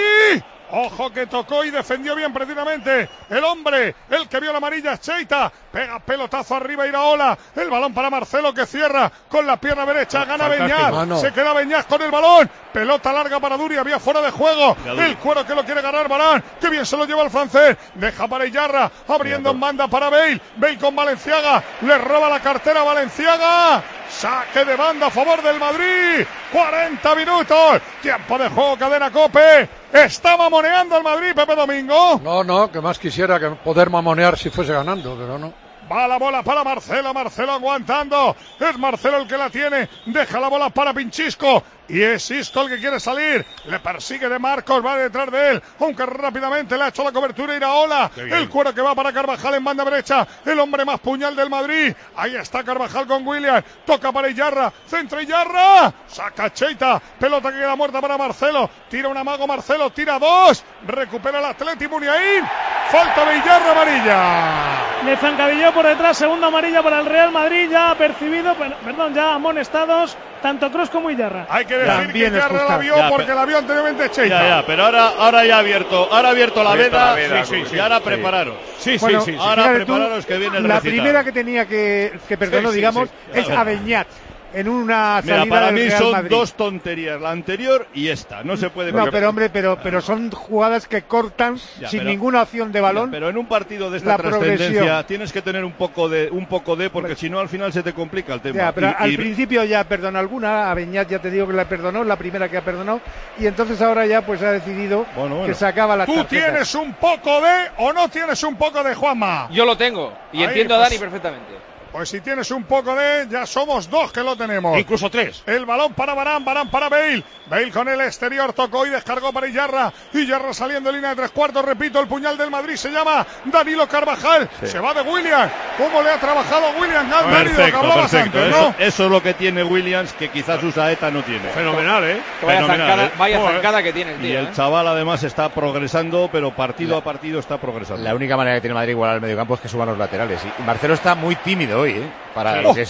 Speaker 3: Ojo que tocó y defendió bien precisamente el hombre, el que vio la amarilla, Cheita. Pega pelotazo arriba Iraola. El balón para Marcelo que cierra con la pierna derecha. Gana
Speaker 9: Fantástico.
Speaker 3: Beñat.
Speaker 1: Mano.
Speaker 3: Se queda Beñat con el balón. Pelota larga para Duri. Había fuera de juego.
Speaker 8: Ya, Duri.
Speaker 3: El cuero que lo quiere ganar Varane. Que bien se lo lleva el francés. Deja para Iyarra. Abriendo en banda para Bale. Bale con Valenciaga. Le roba la cartera a Valenciaga. Saque de banda a favor del Madrid. cuarenta minutos. Tiempo de juego, cadena Cope. Está mamoneando el Madrid, Pepe Domingo.
Speaker 1: No, no, que más quisiera que poder mamonear si fuese ganando, pero no.
Speaker 3: Va la bola para Marcelo, Marcelo aguantando. Es Marcelo el que la tiene. Deja la bola para Pinchisco. Y es Isco el que quiere salir. Le persigue de Marcos, va detrás de él. Aunque rápidamente le ha hecho la cobertura Iraola. El cuero que va para Carvajal en banda derecha. El hombre más puñal del Madrid. Ahí está Carvajal con William. Toca para Iyarra. Centro Iyarra. Saca Cheita. Pelota que queda muerta para Marcelo. Tira un amago Marcelo. Tira dos. Recupera el Atleti Muniain. Falta de Iyarra amarilla.
Speaker 10: Le zancadilló por detrás, segunda amarilla para el Real Madrid, ya percibido, per- perdón, ya amonestados, tanto Kroos como Iyarra.
Speaker 3: Hay que decir
Speaker 12: También
Speaker 3: que
Speaker 12: es
Speaker 3: Iyarra
Speaker 12: justa.
Speaker 3: la vio
Speaker 8: Ya,
Speaker 3: porque
Speaker 8: pero-
Speaker 3: la vio anteriormente Cheita.
Speaker 8: Ya, ya, pero ahora, ahora ya ha abierto, ahora ha abierto la
Speaker 11: Abierto
Speaker 8: veda,
Speaker 11: la veda,
Speaker 8: sí, sí,
Speaker 11: sí,
Speaker 8: y ahora
Speaker 11: sí.
Speaker 8: prepararos.
Speaker 9: Sí,
Speaker 12: Bueno,
Speaker 9: sí, sí. sí.
Speaker 8: Ahora
Speaker 12: fíjate tú,
Speaker 8: prepararos que viene el
Speaker 12: la
Speaker 8: recital.
Speaker 12: primera que tenía que, que perdonó,
Speaker 9: Sí, sí,
Speaker 12: digamos,
Speaker 9: sí.
Speaker 12: es
Speaker 8: A ver.
Speaker 12: a Beñat en una
Speaker 8: Mira,
Speaker 12: salida
Speaker 8: para
Speaker 12: del
Speaker 8: mí
Speaker 12: Real
Speaker 8: son
Speaker 12: Madrid.
Speaker 8: dos tonterías, la anterior y esta, no se puede...
Speaker 12: No, pero hombre, pero, pero son jugadas que cortan
Speaker 8: Ya,
Speaker 12: sin
Speaker 8: pero-
Speaker 12: ninguna opción de balón.
Speaker 8: Pero en un partido de esta
Speaker 12: la
Speaker 8: trascendencia
Speaker 12: progresión.
Speaker 8: tienes que tener un poco de, un poco de, porque si no al final se te complica el tema.
Speaker 12: Ya, pero
Speaker 8: Y-
Speaker 12: al
Speaker 8: y-
Speaker 12: principio ya perdonó alguna, a Beñat ya te digo que la perdonó, la primera que ha perdonado, y entonces ahora ya pues ha decidido
Speaker 8: Bueno, bueno.
Speaker 12: que sacaba la
Speaker 3: ¿Tú
Speaker 12: tarjeta.
Speaker 3: tienes un poco de o no tienes un poco de, Juanma?
Speaker 13: Yo lo tengo. Y
Speaker 3: Ahí,
Speaker 13: entiendo a
Speaker 3: pues.
Speaker 13: Dani perfectamente.
Speaker 3: Pues si tienes un poco de, ya somos dos que lo tenemos.
Speaker 9: Incluso tres.
Speaker 3: El balón para Varane, Varane para Bale. Bale con el exterior, tocó y descargó para Iyarra. Iyarra saliendo en línea de tres cuartos, repito, el puñal del Madrid se llama Danilo Carvajal.
Speaker 8: Sí.
Speaker 3: Se va de William. ¿Cómo le ha trabajado William? Al Madrid, lo que
Speaker 8: Perfecto,
Speaker 3: hablabas
Speaker 8: perfecto.
Speaker 3: antes,
Speaker 8: Eso,
Speaker 3: ¿no?
Speaker 8: eso es lo que tiene Williams, que quizás Usaeta no tiene.
Speaker 9: Fenomenal, ¿eh?
Speaker 13: Vaya
Speaker 8: Fenomenal,
Speaker 13: zancada,
Speaker 8: ¿eh?
Speaker 13: vaya
Speaker 8: Joder.
Speaker 13: zancada que tiene el
Speaker 8: Y
Speaker 13: tío.
Speaker 8: el
Speaker 13: ¿eh?
Speaker 8: chaval además está progresando, pero partido a partido está progresando.
Speaker 2: La única manera que tiene Madrid igual al mediocampo es que suban los laterales. Y Marcelo está muy tímido hoy, ¿eh? Para
Speaker 3: Sí.
Speaker 2: lo
Speaker 3: Oh.
Speaker 2: que es él.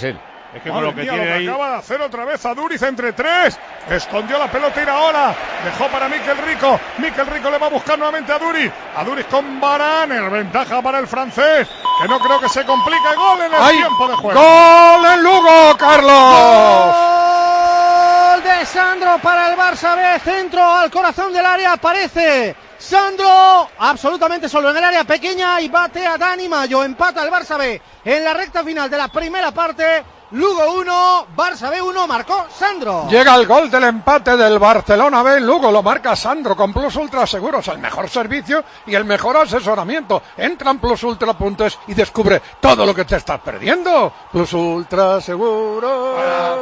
Speaker 9: Es que con lo que
Speaker 3: mía,
Speaker 9: tiene
Speaker 3: lo que
Speaker 9: ahí.
Speaker 3: acaba de hacer otra vez a Duriz entre tres. Escondió la pelota Iraola. Dejó para Mikel Rico. Mikel Rico le va a buscar nuevamente a Duriz. A Duriz con Varane. El ventaja para el francés. Que no creo que se complique. Gol en el
Speaker 1: ¡Ay!
Speaker 3: tiempo de juego.
Speaker 1: ¡Gol en Lugo, Carlos!
Speaker 15: Gol de Sandro para el Barça B. Centro al corazón del área. Aparece Sandro absolutamente solo en el área pequeña y bate a Dani Mayo. Empata el Barça B en la recta final de la primera parte. Lugo uno, Barça B uno, marcó Sandro.
Speaker 1: Llega el gol del empate del Barcelona B. Lugo lo marca Sandro con Plus Ultra Seguros, el mejor servicio y el mejor asesoramiento. Entra en plus ultra punto es y descubre todo lo que te estás perdiendo. Plus Ultra Seguros.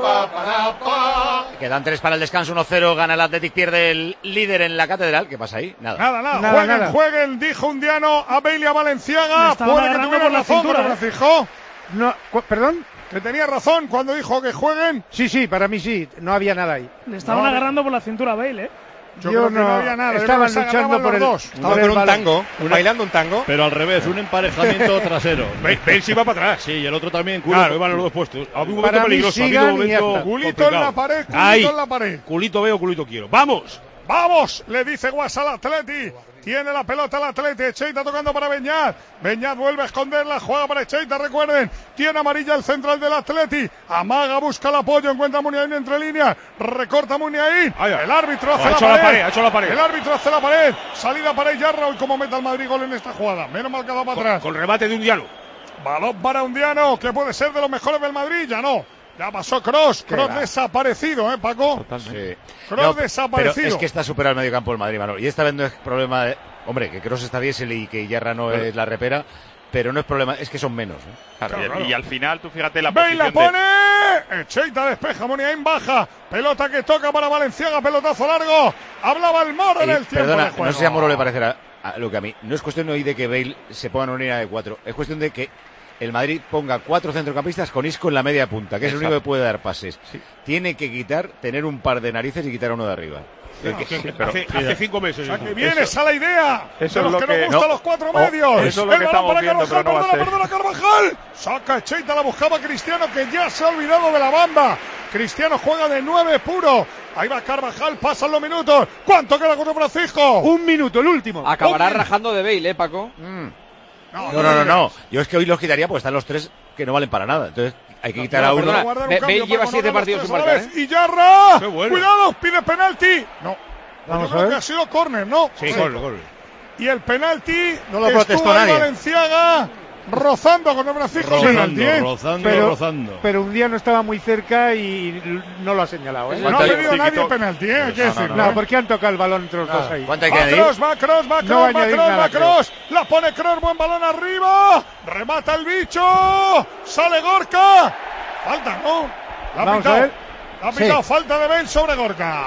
Speaker 2: Quedan tres para el descanso, uno cero, gana el Athletic, pierde el líder en la catedral. ¿Qué pasa ahí? Nada.
Speaker 3: Nada, nada,
Speaker 12: Nada,
Speaker 3: jueguen,
Speaker 12: nada.
Speaker 3: jueguen, dijo un diano a Bailey a Valenciaga.
Speaker 10: Estaban
Speaker 3: Puede que
Speaker 10: agarrando
Speaker 3: tuviera
Speaker 10: por la
Speaker 3: razón,
Speaker 10: cintura,
Speaker 3: pero
Speaker 10: ¿eh?
Speaker 3: Francisco,
Speaker 12: No, cu- ¿Perdón?
Speaker 3: que tenía razón cuando dijo que jueguen.
Speaker 12: Sí, sí, para mí sí, no había nada ahí.
Speaker 10: Le estaban
Speaker 3: No,
Speaker 10: agarrando por la cintura a Bale, ¿eh?
Speaker 3: Yo,
Speaker 12: Yo
Speaker 3: creo que no
Speaker 12: no-
Speaker 3: había nada. Yo
Speaker 12: estaban
Speaker 3: creo que se
Speaker 12: luchando
Speaker 3: agarraban
Speaker 12: por
Speaker 3: los
Speaker 12: el-
Speaker 3: dos.
Speaker 12: Estaba con un
Speaker 8: balón.
Speaker 12: tango,
Speaker 8: Una-
Speaker 12: bailando un tango.
Speaker 8: Pero al revés, un emparejamiento trasero.
Speaker 9: Bale se iba para atrás.
Speaker 8: Sí, y el otro también. Culo,
Speaker 9: Claro, iban los dos puestos. Ha habido un
Speaker 12: Para
Speaker 9: momento
Speaker 12: mí
Speaker 9: peligroso, ha habido
Speaker 12: sigan
Speaker 9: un
Speaker 12: y ya
Speaker 9: momento
Speaker 12: está.
Speaker 3: Culito
Speaker 9: complicado.
Speaker 3: en la pared, culito
Speaker 9: Ahí.
Speaker 3: en la pared.
Speaker 9: Culito veo, culito quiero. ¡Vamos!
Speaker 3: Vamos, le dice Guas al Atleti. Tiene la pelota el Atleti. Echeita tocando para Beñat. Beñat vuelve a esconderla. Juega para Echeita, recuerden. Tiene amarilla el central del Atleti. Amaga, busca el apoyo. Encuentra a Muniain entre líneas. Recorta a Muniain.
Speaker 9: Ay, ay.
Speaker 3: El árbitro hace
Speaker 9: Ha
Speaker 3: la
Speaker 9: hecho la
Speaker 3: pared.
Speaker 9: pared, ha hecho la pared.
Speaker 3: El árbitro hace la pared. Salida para Iyarra. Y como meta el Madrid gol en esta jugada. Menos mal que va para
Speaker 9: Con,
Speaker 3: atrás.
Speaker 9: con remate de un diano.
Speaker 3: Balón para Undiano, que puede ser de los mejores del Madrid. Ya no. Ya pasó Kroos. Kroos desaparecido, ¿eh, Paco?
Speaker 2: Sí.
Speaker 3: Kroos
Speaker 2: No,
Speaker 3: desaparecido.
Speaker 2: Pero es que está superado el medio campo el Madrid, Manolo. Y esta vez no es problema de... Hombre, que Kroos está diésel y que Iyarra no
Speaker 9: Claro.
Speaker 2: es la repera, pero no es problema, es que son menos. ¿eh?
Speaker 11: Claro,
Speaker 3: Claro,
Speaker 11: y,
Speaker 3: claro.
Speaker 11: y al final, tú fíjate la
Speaker 3: Bale la
Speaker 11: posición de...
Speaker 3: pone. Echeita despeja. Muniain baja. Pelota que toca para Valenciaga. Pelotazo largo. Hablaba el Moro en
Speaker 2: Y,
Speaker 3: el tiempo
Speaker 2: perdona,
Speaker 3: de juego.
Speaker 2: no sé si a Moro le parecerá a lo que a mí. No es cuestión hoy de que Bale se ponga en una línea de cuatro. Es cuestión de que el Madrid ponga cuatro centrocampistas con Isco en la media punta, que es el único que puede dar pases. Tiene que quitar, tener un par de narices y quitar a uno de arriba.
Speaker 9: No,
Speaker 2: Que-
Speaker 9: que-
Speaker 2: que-
Speaker 9: hace, hace cinco meses.
Speaker 3: O sea, que
Speaker 9: eso.
Speaker 3: viene esa la idea.
Speaker 11: eso
Speaker 3: de los
Speaker 11: es lo
Speaker 3: que,
Speaker 11: que-
Speaker 3: nos gustan
Speaker 2: no.
Speaker 3: los cuatro
Speaker 2: Oh,
Speaker 3: medios.
Speaker 11: eso es lo
Speaker 3: El
Speaker 11: que
Speaker 3: balón
Speaker 11: estamos
Speaker 3: para
Speaker 11: viendo,
Speaker 3: Carvajal,
Speaker 11: pero no va a
Speaker 3: perdona,
Speaker 11: ser.
Speaker 3: perdona, Carvajal. Saca Echeita, la buscaba Cristiano, que ya se ha olvidado de la banda. Cristiano juega de nueve puro. Ahí va Carvajal, pasan los minutos. ¿Cuánto queda con Francisco?
Speaker 12: Un minuto, el último.
Speaker 13: Acabará
Speaker 3: Un min-
Speaker 13: rajando de Bale, ¿eh, Paco?
Speaker 2: Mm. No, no, no, no. Yo es que hoy los quitaría porque están los tres que no valen para nada. Entonces hay que quitar
Speaker 13: no,
Speaker 2: a uno.
Speaker 13: perdona.
Speaker 3: Guardar un
Speaker 13: Be-
Speaker 3: cambio,
Speaker 13: Bale lleva
Speaker 3: Paco,
Speaker 13: siete
Speaker 3: no hagan
Speaker 13: partidos
Speaker 3: los
Speaker 13: sin
Speaker 3: tres a la
Speaker 13: marcar,
Speaker 3: vez. Y Yarra.
Speaker 9: Qué bueno.
Speaker 3: Cuidado, pide penalti. No.
Speaker 12: Vamos
Speaker 3: Yo
Speaker 12: a
Speaker 3: creo
Speaker 12: ver.
Speaker 3: que ha sido córner, ¿no?
Speaker 9: Sí, gol, gol.
Speaker 3: Y el penalti
Speaker 12: No lo
Speaker 3: estuvo
Speaker 12: protestó
Speaker 3: ahí
Speaker 12: nadie.
Speaker 3: Valenciaga rozando con el Francisco el penalti,
Speaker 8: Rozando,
Speaker 3: ¿eh?
Speaker 8: rozando,
Speaker 12: Pero,
Speaker 8: rozando.
Speaker 12: pero un día no estaba muy cerca y l- no lo ha señalado, ¿eh?
Speaker 3: No ha
Speaker 2: ¿Cuánto hay?
Speaker 3: pedido
Speaker 11: Sí,
Speaker 3: nadie
Speaker 11: quitó.
Speaker 3: penalti, ¿eh? Hay que
Speaker 11: No, no,
Speaker 3: decirlo,
Speaker 12: No,
Speaker 3: ¿eh?
Speaker 12: porque han tocado el balón entre los dos ahí.
Speaker 2: ¿Cuánto hay que
Speaker 3: Va
Speaker 2: añadir?
Speaker 3: Kroos, va Kroos, va
Speaker 12: No
Speaker 3: Kroos,
Speaker 12: va a
Speaker 3: va
Speaker 12: añadir
Speaker 3: Kroos,
Speaker 12: nada,
Speaker 3: va
Speaker 12: creo.
Speaker 3: Kroos. La pone Kroos, buen balón arriba. Remata el bicho. Sale Gorka. Falta, ¿no? La ha
Speaker 12: Vamos
Speaker 3: pitado.
Speaker 12: a ver.
Speaker 3: La ha
Speaker 12: Sí.
Speaker 3: pitado falta de Bale sobre Gorka.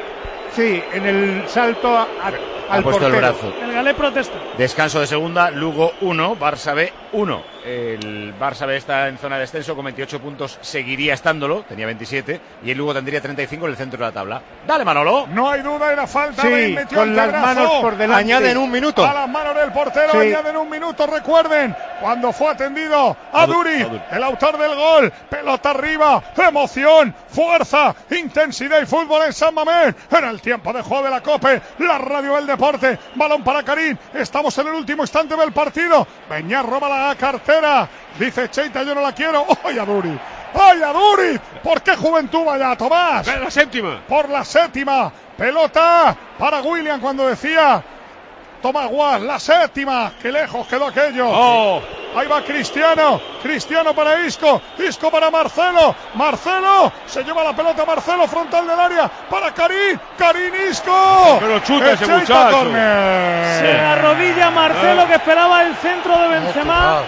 Speaker 12: Sí, en el salto a- a-
Speaker 2: Ha
Speaker 12: al
Speaker 2: puesto el
Speaker 12: portero.
Speaker 2: brazo.
Speaker 10: El Galé protesta.
Speaker 2: Descanso de segunda, Lugo uno, Barça B uno. El Barça B está en zona de descenso con veintiocho puntos, seguiría estándolo, tenía veintisiete, y el Lugo tendría treinta y cinco en el centro de la tabla. Dale, Manolo.
Speaker 3: No hay duda, era falta.
Speaker 12: Sí,
Speaker 3: Bale metió
Speaker 12: con las
Speaker 3: antebrazo.
Speaker 12: manos por delante.
Speaker 15: Añaden un minuto.
Speaker 3: A las manos del portero,
Speaker 12: Sí.
Speaker 3: añaden un minuto, recuerden, cuando fue atendido a
Speaker 8: Adu-
Speaker 3: Duriz,
Speaker 8: Adu-
Speaker 3: el autor del gol, pelota arriba, emoción, fuerza, intensidad y fútbol en San Mamés, en el tiempo de juego de la COPE, la radio del deporte, balón para Karim, estamos en el último instante del partido, Beñat roba la cartera, dice Cheita, yo no la quiero, ¡ay, a Duriz! ¡Ay, a Duriz! ¿Por qué juventud vaya, Tomás?
Speaker 9: La séptima.
Speaker 3: Por la séptima, pelota para William cuando decía Tomás Guas, la séptima, qué lejos quedó aquello.
Speaker 9: Oh.
Speaker 3: Ahí va Cristiano, Cristiano para Isco, Isco para Marcelo, Marcelo, se lleva la pelota Marcelo, frontal del área, para Karim, Karim Isco.
Speaker 9: Pero chuta ese
Speaker 3: Echeita,
Speaker 9: muchacho.
Speaker 3: córner.
Speaker 10: Se arrodilla Marcelo,
Speaker 9: Ah.
Speaker 10: que esperaba el centro de Benzema.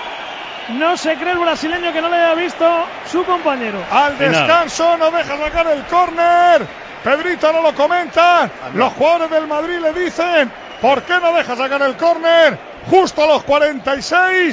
Speaker 10: No se cree el brasileño que no le haya visto su compañero.
Speaker 3: Al descanso no deja sacar el córner. Pedrito no lo comenta. Los jugadores del Madrid le dicen, ¿por qué no deja sacar el córner? Justo a los cuarenta y seis.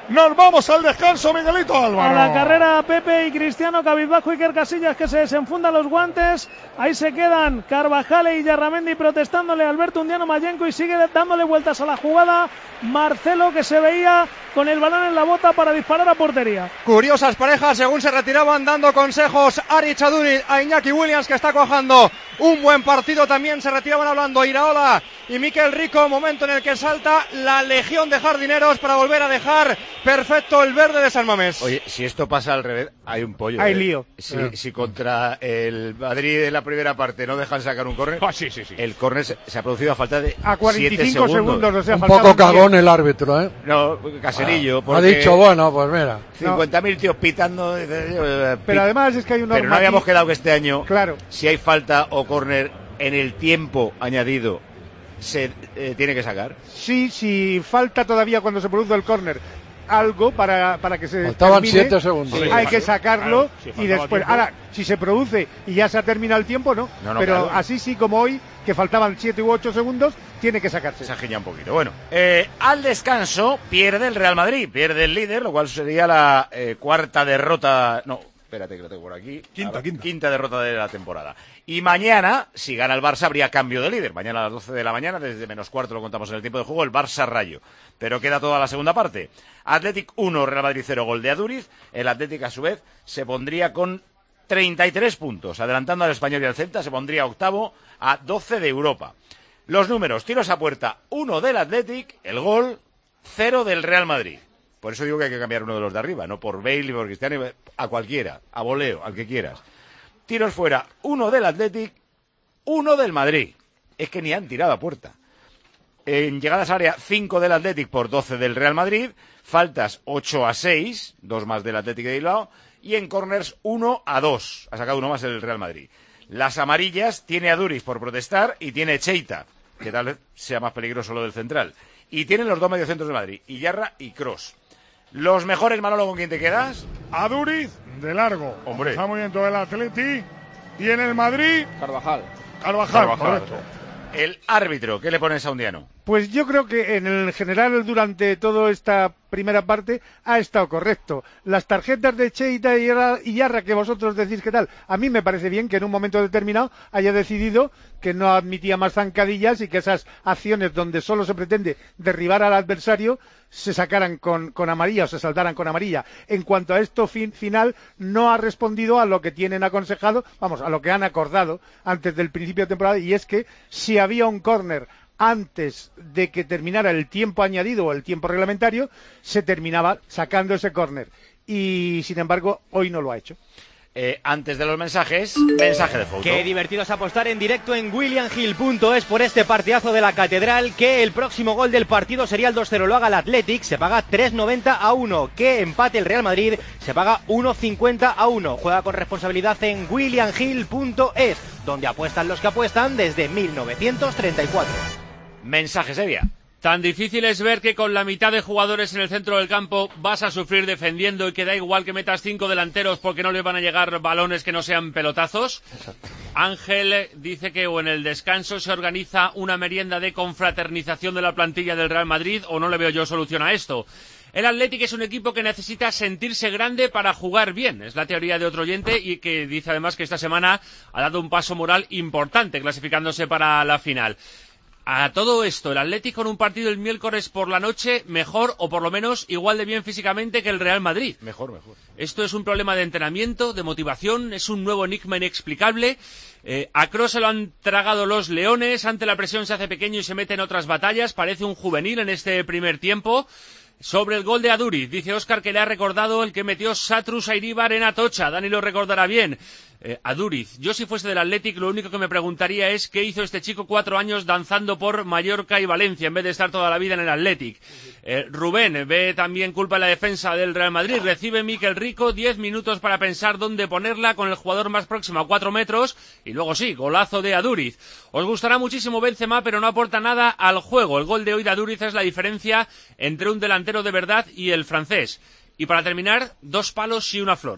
Speaker 3: Nos vamos al descanso, Miguelito Álvaro.
Speaker 10: A la carrera Pepe y Cristiano, cabizbajo Iker Casillas que se desenfunda los guantes. Ahí se quedan Carvajal y Yarramendi protestándole a Alberto Undiano Mayenco y sigue dándole vueltas a la jugada Marcelo, que se veía con el balón en la bota para disparar a portería.
Speaker 4: Curiosas parejas según se retiraban dando consejos Ari Chaduri a Iñaki Williams, que está cuajando un buen partido. También se retiraban hablando Iraola y Mikel Rico, momento en el que salta la legión de jardineros para volver a dejar perfecto el verde de San Mamés.
Speaker 2: Oye, si esto pasa al revés, hay un pollo.
Speaker 12: Hay
Speaker 2: ¿eh?
Speaker 12: lío.
Speaker 2: Si,
Speaker 12: Eh.
Speaker 2: si contra el Madrid en la primera parte no dejan sacar un córner,
Speaker 9: Ah, sí, sí, sí.
Speaker 2: el córner se, se ha producido a falta de
Speaker 12: A cuarenta y
Speaker 2: siete
Speaker 12: cinco
Speaker 2: segundos.
Speaker 12: segundos, o sea,
Speaker 1: Un
Speaker 12: faltaban
Speaker 1: poco cagón
Speaker 12: diez.
Speaker 1: el árbitro, ¿eh?
Speaker 2: No, Caserillo.
Speaker 1: Ha
Speaker 2: porque
Speaker 1: dicho, bueno, pues mira.
Speaker 2: cincuenta mil tíos pitando. eh,
Speaker 12: Pero
Speaker 2: pit-
Speaker 12: además es que hay un
Speaker 2: Pero no
Speaker 12: normati-
Speaker 2: habíamos quedado que este año,
Speaker 12: Claro.
Speaker 2: si hay falta o córner en el tiempo añadido, se eh, tiene que sacar.
Speaker 12: Sí, si falta todavía cuando se produce el córner algo para, para que se
Speaker 1: Faltaban
Speaker 12: termine,
Speaker 1: siete segundos.
Speaker 12: sí,
Speaker 1: Sí,
Speaker 12: hay
Speaker 1: claro.
Speaker 12: que sacarlo
Speaker 9: Claro, si
Speaker 12: y
Speaker 9: faltaba
Speaker 12: después,
Speaker 9: tiempo.
Speaker 12: ahora, si se produce y ya se ha terminado el tiempo, no,
Speaker 2: No, no,
Speaker 12: pero
Speaker 2: claro.
Speaker 12: así sí como hoy, que faltaban siete u ocho segundos, tiene que sacarse.
Speaker 2: Se agiña un poquito. Bueno, eh, al descanso pierde el Real Madrid, pierde el líder, lo cual sería la eh, cuarta derrota. No, espérate que lo tengo por aquí.
Speaker 20: Quinta,
Speaker 2: A ver,
Speaker 20: quinta.
Speaker 2: Quinta derrota de la temporada. Y mañana, si gana el Barça, habría cambio de líder. Mañana a las doce de la mañana, desde menos cuarto lo contamos en el tiempo de juego, el Barça-Rayo. Pero queda toda la segunda parte. Athletic uno, Real Madrid cero, gol de Aduriz. El Athletic, a su vez, se pondría con treinta y tres puntos. Adelantando al Español y al Celta, se pondría octavo a doce de Europa. Los números: tiros a puerta, uno del Athletic, el gol, cero del Real Madrid. Por eso digo que hay que cambiar uno de los de arriba, no por Bale, por Cristiano, a cualquiera, a voleo, al que quieras. Tiros fuera, uno del Athletic, uno del Madrid. Es que ni han tirado a puerta. En llegadas a área, cinco del Athletic por doce del Real Madrid. Faltas, ocho a seis, dos más del Athletic de Bilbao. Y en corners, uno a dos. Ha sacado uno más el Real Madrid. Las amarillas tiene a Duriz por protestar y tiene Cheita, que tal vez sea más peligroso lo del central. Y tienen los dos mediocentros de Madrid, Iyarra y Kroos. Los mejores, Manolo, ¿con quién te quedas?
Speaker 3: A Duriz, de largo.
Speaker 2: Hombre.
Speaker 3: Está muy bien todo el Atleti. Y en el Madrid,
Speaker 13: Carvajal.
Speaker 3: Carvajal,
Speaker 2: Carvajal.
Speaker 3: correcto.
Speaker 2: El árbitro, ¿qué le pones a Undiano?
Speaker 12: Pues yo creo que en el general durante toda esta primera parte ha estado correcto. Las tarjetas de Cheita y Yarra- y Yarra que vosotros decís que tal, a mí me parece bien que en un momento determinado haya decidido que no admitía más zancadillas y que esas acciones donde solo se pretende derribar al adversario se sacaran con, con amarilla o se saltaran con amarilla. En cuanto a esto fin, final, no ha respondido a lo que tienen aconsejado, vamos, a lo que han acordado antes del principio de temporada, y es que si había un córner antes de que terminara el tiempo añadido o el tiempo reglamentario, se terminaba sacando ese córner. Y, sin embargo, hoy no lo ha hecho.
Speaker 2: Eh, antes de los mensajes, mensaje de foto.
Speaker 21: Qué divertido es apostar en directo en william hill punto es por este partidazo de la Catedral. Que el próximo gol del partido sería el dos cero, lo haga el Athletic, se paga tres noventa a uno. Que empate el Real Madrid, se paga uno cincuenta a uno. Juega con responsabilidad en william hill punto es, donde apuestan los que apuestan desde mil novecientos treinta y cuatro.
Speaker 2: Mensaje, Sevilla.
Speaker 18: Tan difícil es ver que con la mitad de jugadores en el centro del campo vas a sufrir defendiendo y que da igual que metas cinco delanteros porque no les van a llegar balones que no sean pelotazos. Ángel dice que o en el descanso se organiza una merienda de confraternización de la plantilla del Real Madrid o no le veo yo solución a esto. El Athletic es un equipo que necesita sentirse grande para jugar bien. Es la teoría de otro oyente y que dice además que esta semana ha dado un paso moral importante clasificándose para la final. A todo esto, el Athletic con un partido el miércoles por la noche mejor o por lo menos igual de bien físicamente que el Real Madrid.
Speaker 2: Mejor, mejor.
Speaker 18: Esto es un problema de entrenamiento, de motivación, es un nuevo enigma inexplicable. Eh, a Kroos se lo han tragado los leones, ante la presión se hace pequeño y se mete en otras batallas, parece un juvenil en este primer tiempo. Sobre el gol de Aduriz, dice Óscar que le ha recordado el que metió Satrus a Iríbar en Atocha. Dani lo recordará bien. Eh, Aduriz, yo si fuese del Athletic lo único que me preguntaría es qué hizo este chico cuatro años danzando por Mallorca y Valencia en vez de estar toda la vida en el Athletic. Eh, Rubén ve también culpa en la defensa del Real Madrid. Recibe Mikel Rico, diez minutos para pensar dónde ponerla con el jugador más próximo a cuatro metros y luego sí, golazo de Aduriz. Os gustará muchísimo Benzema, pero no aporta nada al juego. El gol de hoy de Aduriz es la diferencia entre un delantero de verdad y el francés. Y para terminar, dos palos y una flor.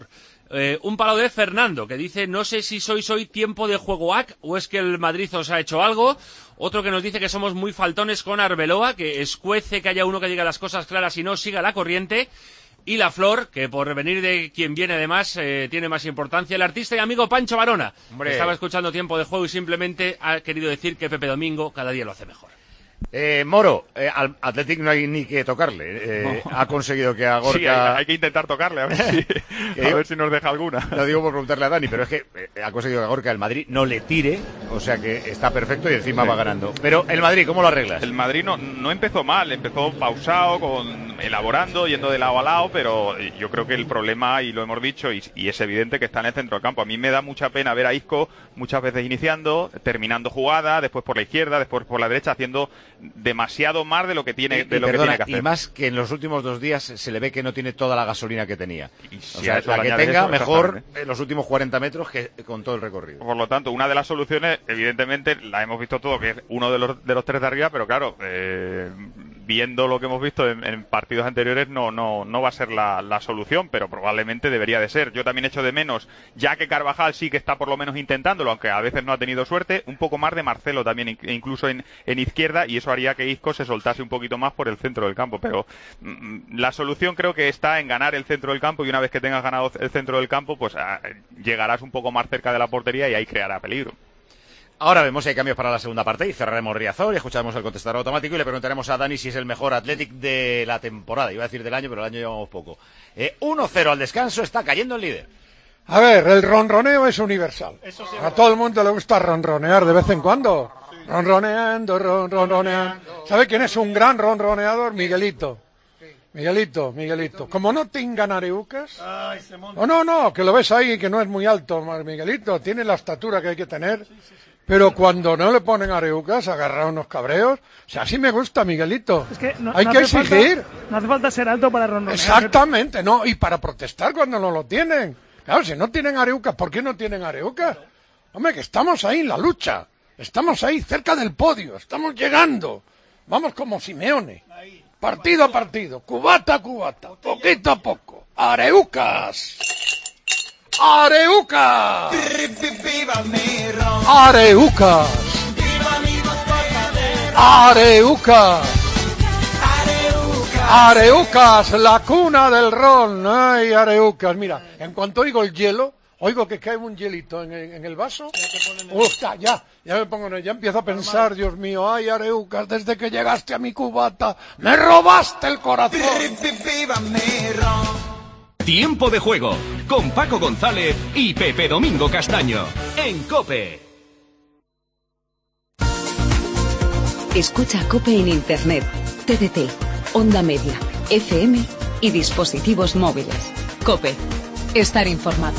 Speaker 18: Eh, un palo de Fernando, que dice, no sé si sois hoy tiempo de juego A C o es que el Madrid os ha hecho algo. Otro que nos dice que somos muy faltones con Arbeloa, que escuece que haya uno que diga las cosas claras y no siga la corriente. Y la Flor, que por venir de quien viene además, eh, tiene más importancia, el artista y amigo Pancho Varona.
Speaker 2: Hombre.
Speaker 18: Estaba escuchando tiempo de juego y simplemente ha querido decir que Pepe Domingo cada día lo hace mejor.
Speaker 2: Eh, Moro, eh, al Athletic no hay ni que tocarle. Eh,
Speaker 11: No.
Speaker 2: Ha conseguido que a Gorka...
Speaker 11: Sí, hay, hay que intentar tocarle, a ver si, a ver si nos deja alguna.
Speaker 2: Lo digo por preguntarle a Dani, pero es que eh, ha conseguido que a Gorka el Madrid no le tire, o sea que está perfecto y encima
Speaker 11: Sí.
Speaker 2: va ganando. Pero el Madrid, ¿cómo lo arreglas?
Speaker 11: El Madrid no, no empezó mal, empezó pausado, con, elaborando, yendo de lado a lado, pero yo creo que el problema, y lo hemos dicho, y, y es evidente que está en el centro del campo. A mí me da mucha pena ver a Isco muchas veces iniciando, terminando jugada, después por la izquierda, después por la derecha, haciendo demasiado más de lo que tiene,
Speaker 2: Y-
Speaker 11: de
Speaker 2: y
Speaker 11: lo
Speaker 2: perdona,
Speaker 11: que tiene que hacer.
Speaker 2: Y más que en los últimos dos días se le ve que no tiene toda la gasolina que tenía.
Speaker 11: Y
Speaker 2: O
Speaker 11: si
Speaker 2: sea,
Speaker 11: a eso
Speaker 2: la
Speaker 11: le
Speaker 2: que
Speaker 11: añades
Speaker 2: tenga
Speaker 11: eso,
Speaker 2: mejor
Speaker 11: exactamente.
Speaker 2: en los últimos cuarenta metros que con todo el recorrido.
Speaker 11: Por lo tanto, una de las soluciones, evidentemente, la hemos visto todo, que es uno de los, de los tres de arriba, pero claro, eh, viendo lo que hemos visto en, en partidos anteriores, no, no, no va a ser la, la solución, pero probablemente debería de ser. Yo también echo de menos, ya que Carvajal sí que está por lo menos intentándolo, aunque a veces no ha tenido suerte, un poco más de Marcelo también, in- incluso en, en izquierda, y eso haría que Isco se soltase un poquito más por el centro del campo. Pero mm, la solución creo que está en ganar el centro del campo, y una vez que tengas ganado el centro del campo, pues ah, llegarás un poco más cerca de la portería y ahí creará peligro.
Speaker 2: Ahora vemos si hay cambios para la segunda parte y cerraremos Riazor y escucharemos el contestador automático y le preguntaremos a Dani si es el mejor Athletic de la temporada. Iba a decir del año, pero el año llevamos poco. Eh, uno cero al descanso, está cayendo el líder.
Speaker 1: A ver, el ronroneo es universal. A todo el mundo le gusta ronronear de vez en cuando. Ronroneando, ron, ronroneando. ¿Sabe quién es un gran ronroneador? Miguelito. Miguelito, Miguelito. Como no tengan areucas... No, no, no, que lo ves ahí, que no es muy alto, Miguelito. Tiene la estatura que hay que tener. Pero cuando no le ponen areucas, agarra unos cabreos. O sea, así me gusta, Miguelito.
Speaker 10: Es que no,
Speaker 1: hay
Speaker 10: no
Speaker 1: que
Speaker 10: hace
Speaker 1: exigir.
Speaker 10: falta- no hace falta ser alto para ronronear.
Speaker 1: Exactamente, no, y para protestar cuando no lo tienen. Claro, si no tienen areucas, ¿por qué no tienen areucas? Hombre, que estamos ahí en la lucha, estamos ahí cerca del podio, estamos llegando. Vamos como Simeone, partido a partido, cubata a cubata, poquito a poco. Areucas. Areucas. Areucas. Areucas. Areucas, la cuna del ron. Ay, Areucas. Mira, en cuanto oigo el hielo, oigo que cae un hielito en el, en el vaso. Uf, ya, ya, ya me pongo, en el- ya empiezo a pensar, Dios mío, ay, Areucas, desde que llegaste a mi cubata, me robaste el corazón.
Speaker 5: Tiempo de juego con Paco González y Pepe Domingo Castaño en COPE.
Speaker 7: Escucha COPE en Internet, T D T, Onda Media, F M y dispositivos móviles. COPE. Estar informado.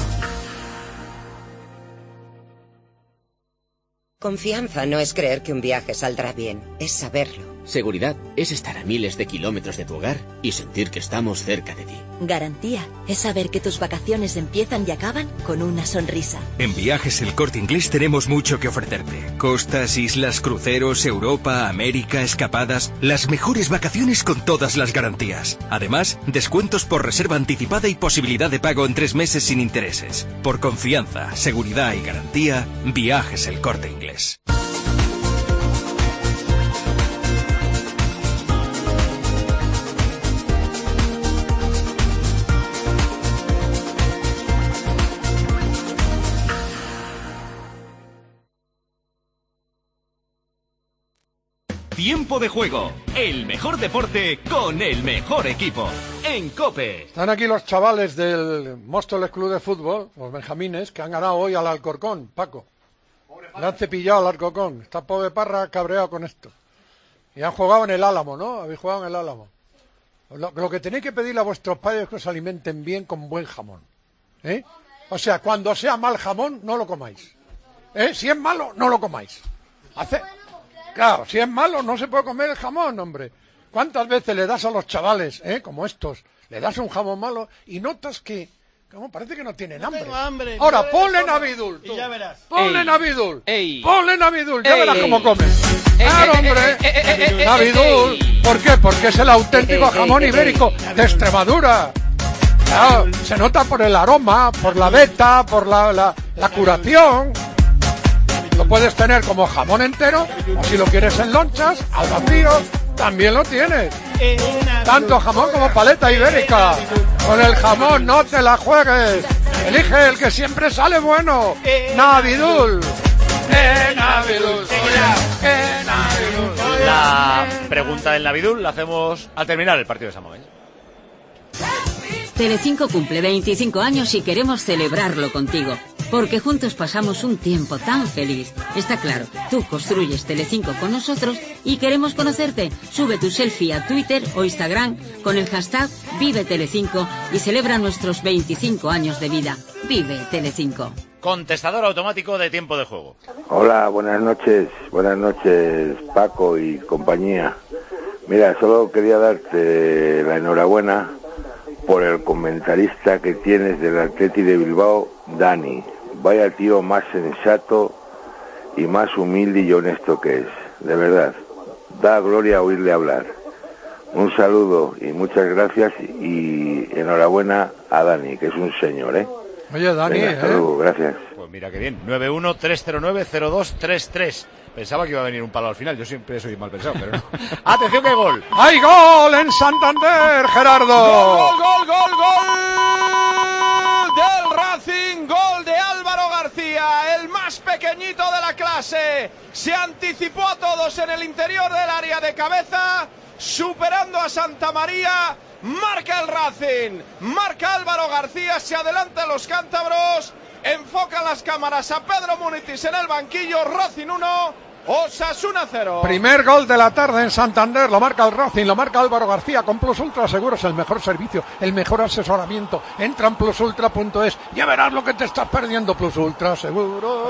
Speaker 22: Confianza no es creer que un viaje saldrá bien, es saberlo.
Speaker 23: Seguridad es estar a miles de kilómetros de tu hogar y sentir que estamos cerca de ti.
Speaker 24: Garantía es saber que tus vacaciones empiezan y acaban con una sonrisa.
Speaker 25: En Viajes El Corte Inglés tenemos mucho que ofrecerte. Costas, islas, cruceros, Europa, América, escapadas... Las mejores vacaciones con todas las garantías. Además, descuentos por reserva anticipada y posibilidad de pago en tres meses sin intereses. Por confianza, seguridad y garantía, Viajes El Corte Inglés.
Speaker 5: Tiempo de juego, el mejor deporte con el mejor equipo en COPE.
Speaker 1: Están aquí los chavales del Móstoles Club de Fútbol, los benjamines, que han ganado hoy al Alcorcón, Paco. Le han cepillado al Alcorcón. Está pobre Parra cabreado con esto. Y han jugado en el Álamo, ¿no? Habéis jugado en el Álamo. Lo, lo que tenéis que pedirle a vuestros padres es que os alimenten bien con buen jamón. ¿Eh? O sea, cuando sea mal jamón, no lo comáis. ¿Eh? Si es malo, no lo comáis. Hace... Claro, si es malo, no se puede comer el jamón, hombre. ¿Cuántas veces le das a los chavales, eh, como estos, le das un jamón malo y notas que, como parece que no tienen hambre?
Speaker 15: Tengo hambre.
Speaker 1: Ahora,
Speaker 15: no
Speaker 1: ponle
Speaker 15: bebes
Speaker 1: Navidul,
Speaker 15: Y ya verás.
Speaker 1: ponle
Speaker 15: Ey.
Speaker 1: Navidul,
Speaker 15: Ey.
Speaker 1: ponle Navidul, ya
Speaker 15: Ey.
Speaker 1: verás cómo comes.
Speaker 15: Ey,
Speaker 1: Claro,
Speaker 15: ey,
Speaker 1: hombre,
Speaker 15: ey, ey, ey, ey, ey,
Speaker 1: Navidul.
Speaker 15: ey.
Speaker 1: ¿Por qué? Porque es el auténtico
Speaker 15: Ey, ey,
Speaker 1: jamón
Speaker 15: ey,
Speaker 1: ibérico
Speaker 15: ey.
Speaker 1: de Extremadura. Claro, se nota por el aroma, por la veta, por la, la, la curación. Lo puedes tener como jamón entero, o si lo quieres en lonchas, al vacío, también lo tienes. Tanto jamón como paleta ibérica. Con el jamón no te la juegues. Elige el que siempre sale bueno. Navidul. Eh, Navidul. Eh, Navidul.
Speaker 2: La pregunta del Navidul la hacemos al terminar el partido de San Mamés.
Speaker 7: Telecinco cumple veinticinco años y queremos celebrarlo contigo, porque juntos pasamos un tiempo tan feliz. Está claro, tú construyes Telecinco con nosotros y queremos conocerte. Sube tu selfie a Twitter o Instagram con el hashtag Vive Telecinco y celebra nuestros veinticinco años de vida. Vive Telecinco.
Speaker 2: Contestador automático de tiempo de juego.
Speaker 6: Hola, buenas noches, buenas noches Paco y compañía. Mira, solo quería darte la enhorabuena por el comentarista que tienes del Atleti de Bilbao, Dani. Vaya tío más sensato y más humilde y honesto que es. De verdad, da gloria oírle hablar. Un saludo y muchas gracias y enhorabuena a Dani, que es un señor, ¿eh?
Speaker 1: Oye, Dani,
Speaker 6: Venga, hasta luego, gracias.
Speaker 2: Pues mira qué bien, nueve uno tres cero nueve cero dos tres tres. Pensaba que iba a venir un palo al final, yo siempre soy mal pensado, pero no. ¡Atención que hay gol!
Speaker 1: ¡Hay gol en Santander, Gerardo!
Speaker 15: ¡Gol, gol, gol, gol! Del Racing, gol de Álvaro García, el más pequeñito de la clase. Se anticipó a todos en el interior del área de cabeza, superando a Santa María. Marca el Racing, marca Álvaro García, se adelantan los cántabros, enfocan las cámaras a Pedro Munitis en el banquillo. Racing uno, Osasuna cero.
Speaker 1: Primer gol de la tarde en Santander, lo marca el Racing, lo marca Álvaro García con Plus Ultra Seguros, el mejor servicio, el mejor asesoramiento. Entra en plus ultra punto es, ya verás lo que te estás perdiendo. Plus Ultra Seguros.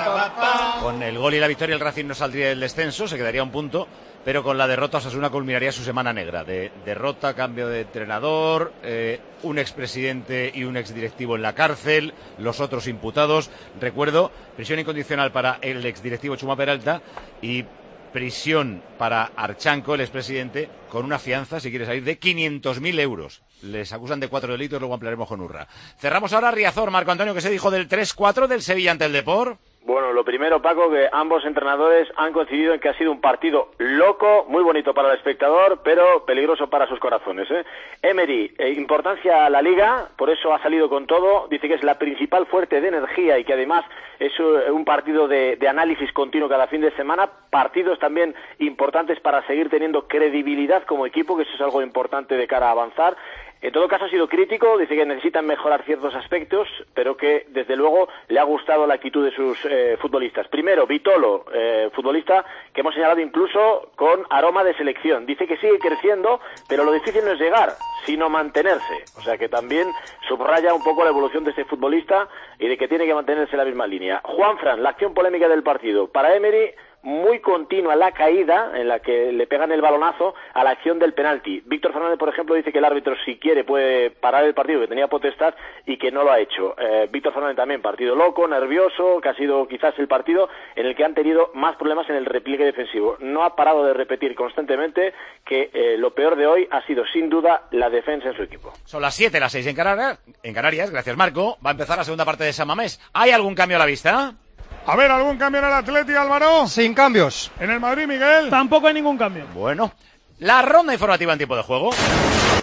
Speaker 2: Con el gol y la victoria el Racing no saldría del descenso, se quedaría a un punto, pero con la derrota Osasuna culminaría su semana negra. De derrota, cambio de entrenador, eh, un expresidente y un exdirectivo en la cárcel, los otros imputados. Recuerdo, prisión incondicional para el exdirectivo Chuma Peralta y prisión para Archanco, el expresidente, con una fianza, si quiere salir, de quinientos mil euros. Les acusan de cuatro delitos, luego ampliaremos con Urra. Cerramos ahora Riazor. Marco Antonio, ¿qué se dijo del tres cuatro del Sevilla ante el Depor?
Speaker 14: Bueno, lo primero, Paco, que ambos entrenadores han coincidido en que ha sido un partido loco, muy bonito para el espectador, pero peligroso para sus corazones, ¿eh? Emery, eh, importancia a la Liga, por eso ha salido con todo, dice que es la principal fuente de energía y que además es un partido de, de análisis continuo cada fin de semana, partidos también importantes para seguir teniendo credibilidad como equipo, que eso es algo importante de cara a avanzar. En todo caso ha sido crítico, dice que necesitan mejorar ciertos aspectos, pero que desde luego le ha gustado la actitud de sus eh, futbolistas. Primero, Vitolo, eh, futbolista que hemos señalado incluso con aroma de selección. Dice que sigue creciendo, pero lo difícil no es llegar, sino mantenerse. O sea que también subraya un poco la evolución de este futbolista y de que tiene que mantenerse en la misma línea. Juanfran, la acción polémica del partido. Para Emery, muy continua la caída en la que le pegan el balonazo a la acción del penalti. Víctor Fernández, por ejemplo, dice que el árbitro, si quiere, puede parar el partido, que tenía potestad y que no lo ha hecho. Eh, Víctor Fernández también, partido loco, nervioso, que ha sido quizás el partido en el que han tenido más problemas en el repliegue defensivo. No ha parado de repetir constantemente que eh, lo peor de hoy ha sido, sin duda, la defensa en su equipo.
Speaker 2: Son las siete, las seis en Canarias, en Canarias, gracias Marco. Va a empezar la segunda parte de San Mamés. ¿Hay algún cambio a la vista?
Speaker 3: A ver, ¿algún cambio en el Atleti, Álvaro?
Speaker 15: Sin cambios.
Speaker 3: ¿En el Madrid, Miguel?
Speaker 10: Tampoco hay ningún cambio.
Speaker 2: Bueno, la ronda informativa en tiempo de juego.